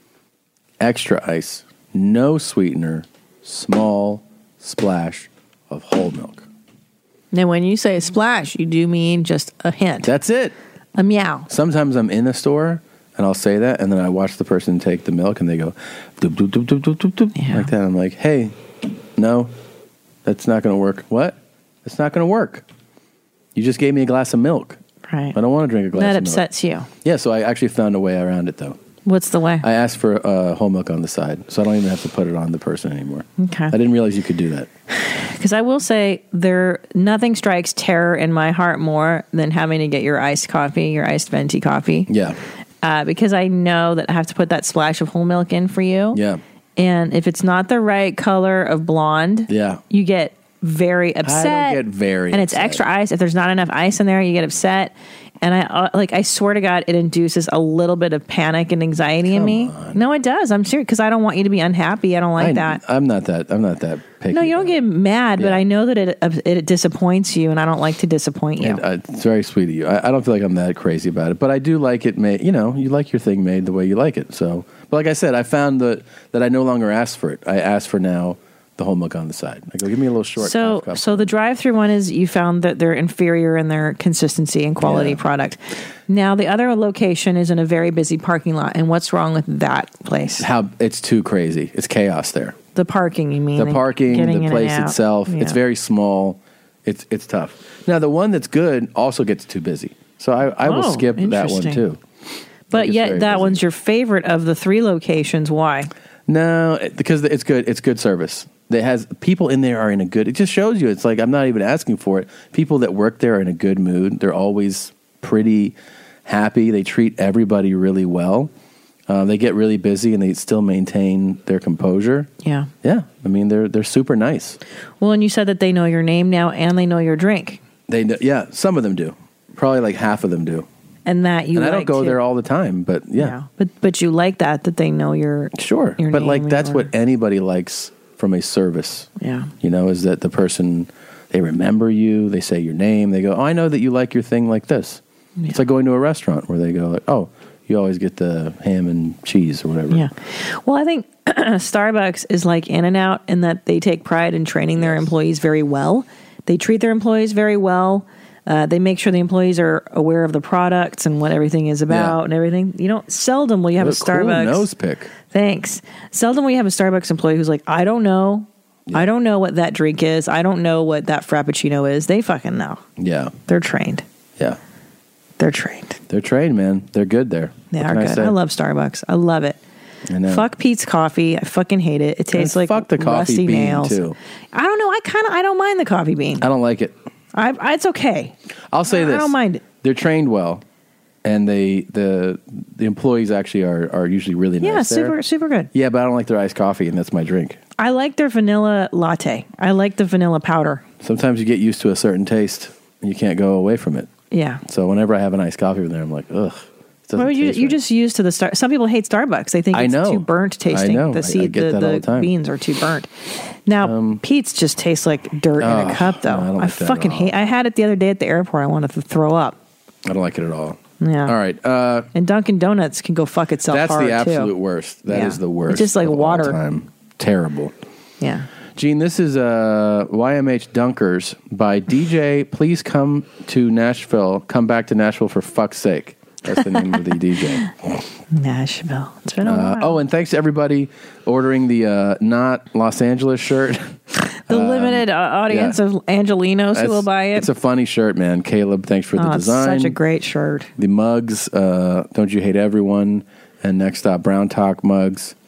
extra ice, no sweetener, small splash of whole milk. Now, when you say a splash, you do mean just a hint. That's it. A meow. Sometimes I'm in a store and I'll say that, and then I watch the person take the milk and they go doop, doop, doop, doop, doop, doop, doop, like that. I'm like, hey, no, that's not going to work. What? It's not going to work. You just gave me a glass of milk. Right. I don't want to drink a glass That of milk. upsets you. Yeah, so I actually found a way around it, though. What's the way? I asked for uh, whole milk on the side, so I don't even have to put it on the person anymore. Okay. I didn't realize you could do that. Because I will say, there nothing strikes terror in my heart more than having to get your iced coffee, your iced venti coffee. Yeah. Uh, because I know that I have to put that splash of whole milk in for you. Yeah. And if it's not the right color of blonde, Yeah. you get very upset. I don't get very and it's upset. extra ice. If there's not enough ice in there, you get upset. And I uh, like I swear to God, it induces a little bit of panic and anxiety in me. No, it does. I'm serious because I don't want you to be unhappy. I don't like I, that. I'm not that. I'm not that picky. No, you don't get mad, but I know that it it disappoints you, and I don't like to disappoint you. And, uh, it's very sweet of you. I, I don't feel like I'm that crazy about it, but I do like it made. You know, you like your thing made the way you like it. So, but like I said, I found that that I no longer ask for it. I ask for now the whole milk on the side. I go, give me a little short. So, half cup. so the drive-through one is you found that they're inferior in their consistency and quality product. Now, the other location is in a very busy parking lot, and what's wrong with that place? How it's too crazy. It's chaos there. The parking, you mean? The like parking, getting the in and place out. itself. Yeah. It's very small. It's it's tough. Now the one that's good also gets too busy. So I, I will Oh, skip that one interesting. too. But It's yet, very that busy. one's your favorite of the three locations. Why? No, it- because it's good. It's good service. That has people in there are in a good. It just shows you. It's like I'm not even asking for it. People that work there are in a good mood. They're always pretty happy. They treat everybody really well. Uh, they get really busy and they still maintain their composure. Yeah. Yeah, I mean they're they're super nice. Well, and you said that they know your name now and they know your drink, They kn- yeah, some of them do. Probably like half of them do. and that you and I don't like go too. there all the time, but yeah, But but you like that that they know your sure. Your But name like and that's your- what anybody likes from a service. Yeah. You know, is that the person, they remember you, they say your name, they go, oh, I know that you like your thing like this. It's like going to a restaurant where they go like, oh, you always get the ham and cheese or whatever. Yeah. Well, I think Starbucks is like In-N-Out in that they take pride in training their employees very well. They treat their employees very well. Uh, they make sure the employees are aware of the products and what everything is about Yeah. and everything. You don't seldom will you have What a cool Starbucks nose pick. Thanks. Seldom will you have a Starbucks employee who's like, I don't know. I don't know what that drink is. I don't know what that Frappuccino is. They fucking know. Yeah. They're trained. Yeah. They're trained. They're trained, man. They're good there. They What are can I good. say? I love Starbucks. I love it. I know. Fuck Pete's coffee. I fucking hate it. It tastes And like fuck the coffee rusty bean, nails. too. I don't know. I kind of I don't mind the coffee bean. I don't like it. I, I it's okay. I'll say I this. don't mind it. They're trained well, and they the the employees actually are, are usually really nice. Yeah, there. super super good. Yeah, but I don't like their iced coffee, and that's my drink. I like their vanilla latte. I like the vanilla powder. Sometimes you get used to a certain taste, and you can't go away from it. Yeah. So whenever I have an iced coffee from there, I'm like, ugh. It doesn't Well, you taste you right. just used to the star. Some people hate Starbucks. They think I it's know. too burnt tasting. I know. I- The I seed, get the, that all the, the time. beans are too burnt. Now, Pete's just tastes like dirt in Oh, a cup, though. no, I don't I, like that at fucking all. hate. I had it the other day at the airport. I wanted to throw up. I don't like it at all. Yeah. All right. Uh, And Dunkin' Donuts can go fuck itself that's hard the absolute too. worst. That is Yeah. the worst. It's just like of all water. time. Terrible. Yeah. Gene, this is uh, Y M H Dunkers by D J. Please come to Nashville. Come back to Nashville for fuck's sake. That's the name of the D J. Nashville. It's been a Uh, while. oh, and thanks to everybody ordering the uh, not Los Angeles shirt. The Um, limited uh, audience yeah. of Angelinos who It's- will buy it. It's a funny shirt, man. Caleb, thanks for the oh, it's design. such a great shirt. The mugs, uh, Don't You Hate Everyone, and Next Stop Brown Talk mugs.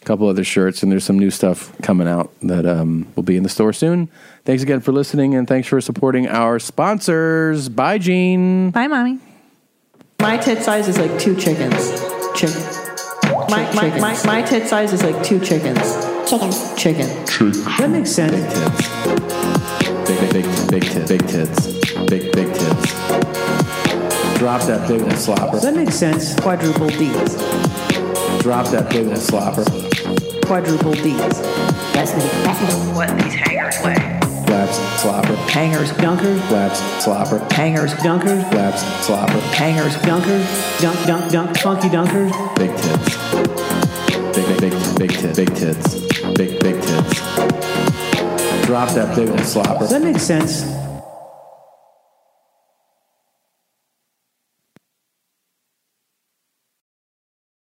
a couple other shirts, and there's some new stuff coming out that um, will be in the store soon. Thanks again for listening, and thanks for supporting our sponsors. Bye, Gene. Bye, Mommy. My tit size is like two chickens. Chicken. My, my, my, my tit size is like two chickens. Chicken. Chicken. That makes sense. Big tits. Big, big, big tits. Big tits. Big, big tits. Drop that big and slopper. That makes sense. Quadruple D's. Drop that big and slopper. Quadruple D's. That's me. That's me. What these hangers weigh. Flaps, slopper. Hangers, dunkers. Flaps, slopper. Hangers, dunkers. Flaps, slopper. Hangers, dunkers. Dunk, dunk, dunk. Funky dunkers. Big tits. Big, big, big tits. Big tits. Big, big tits. Drop that big and slopper. That makes sense.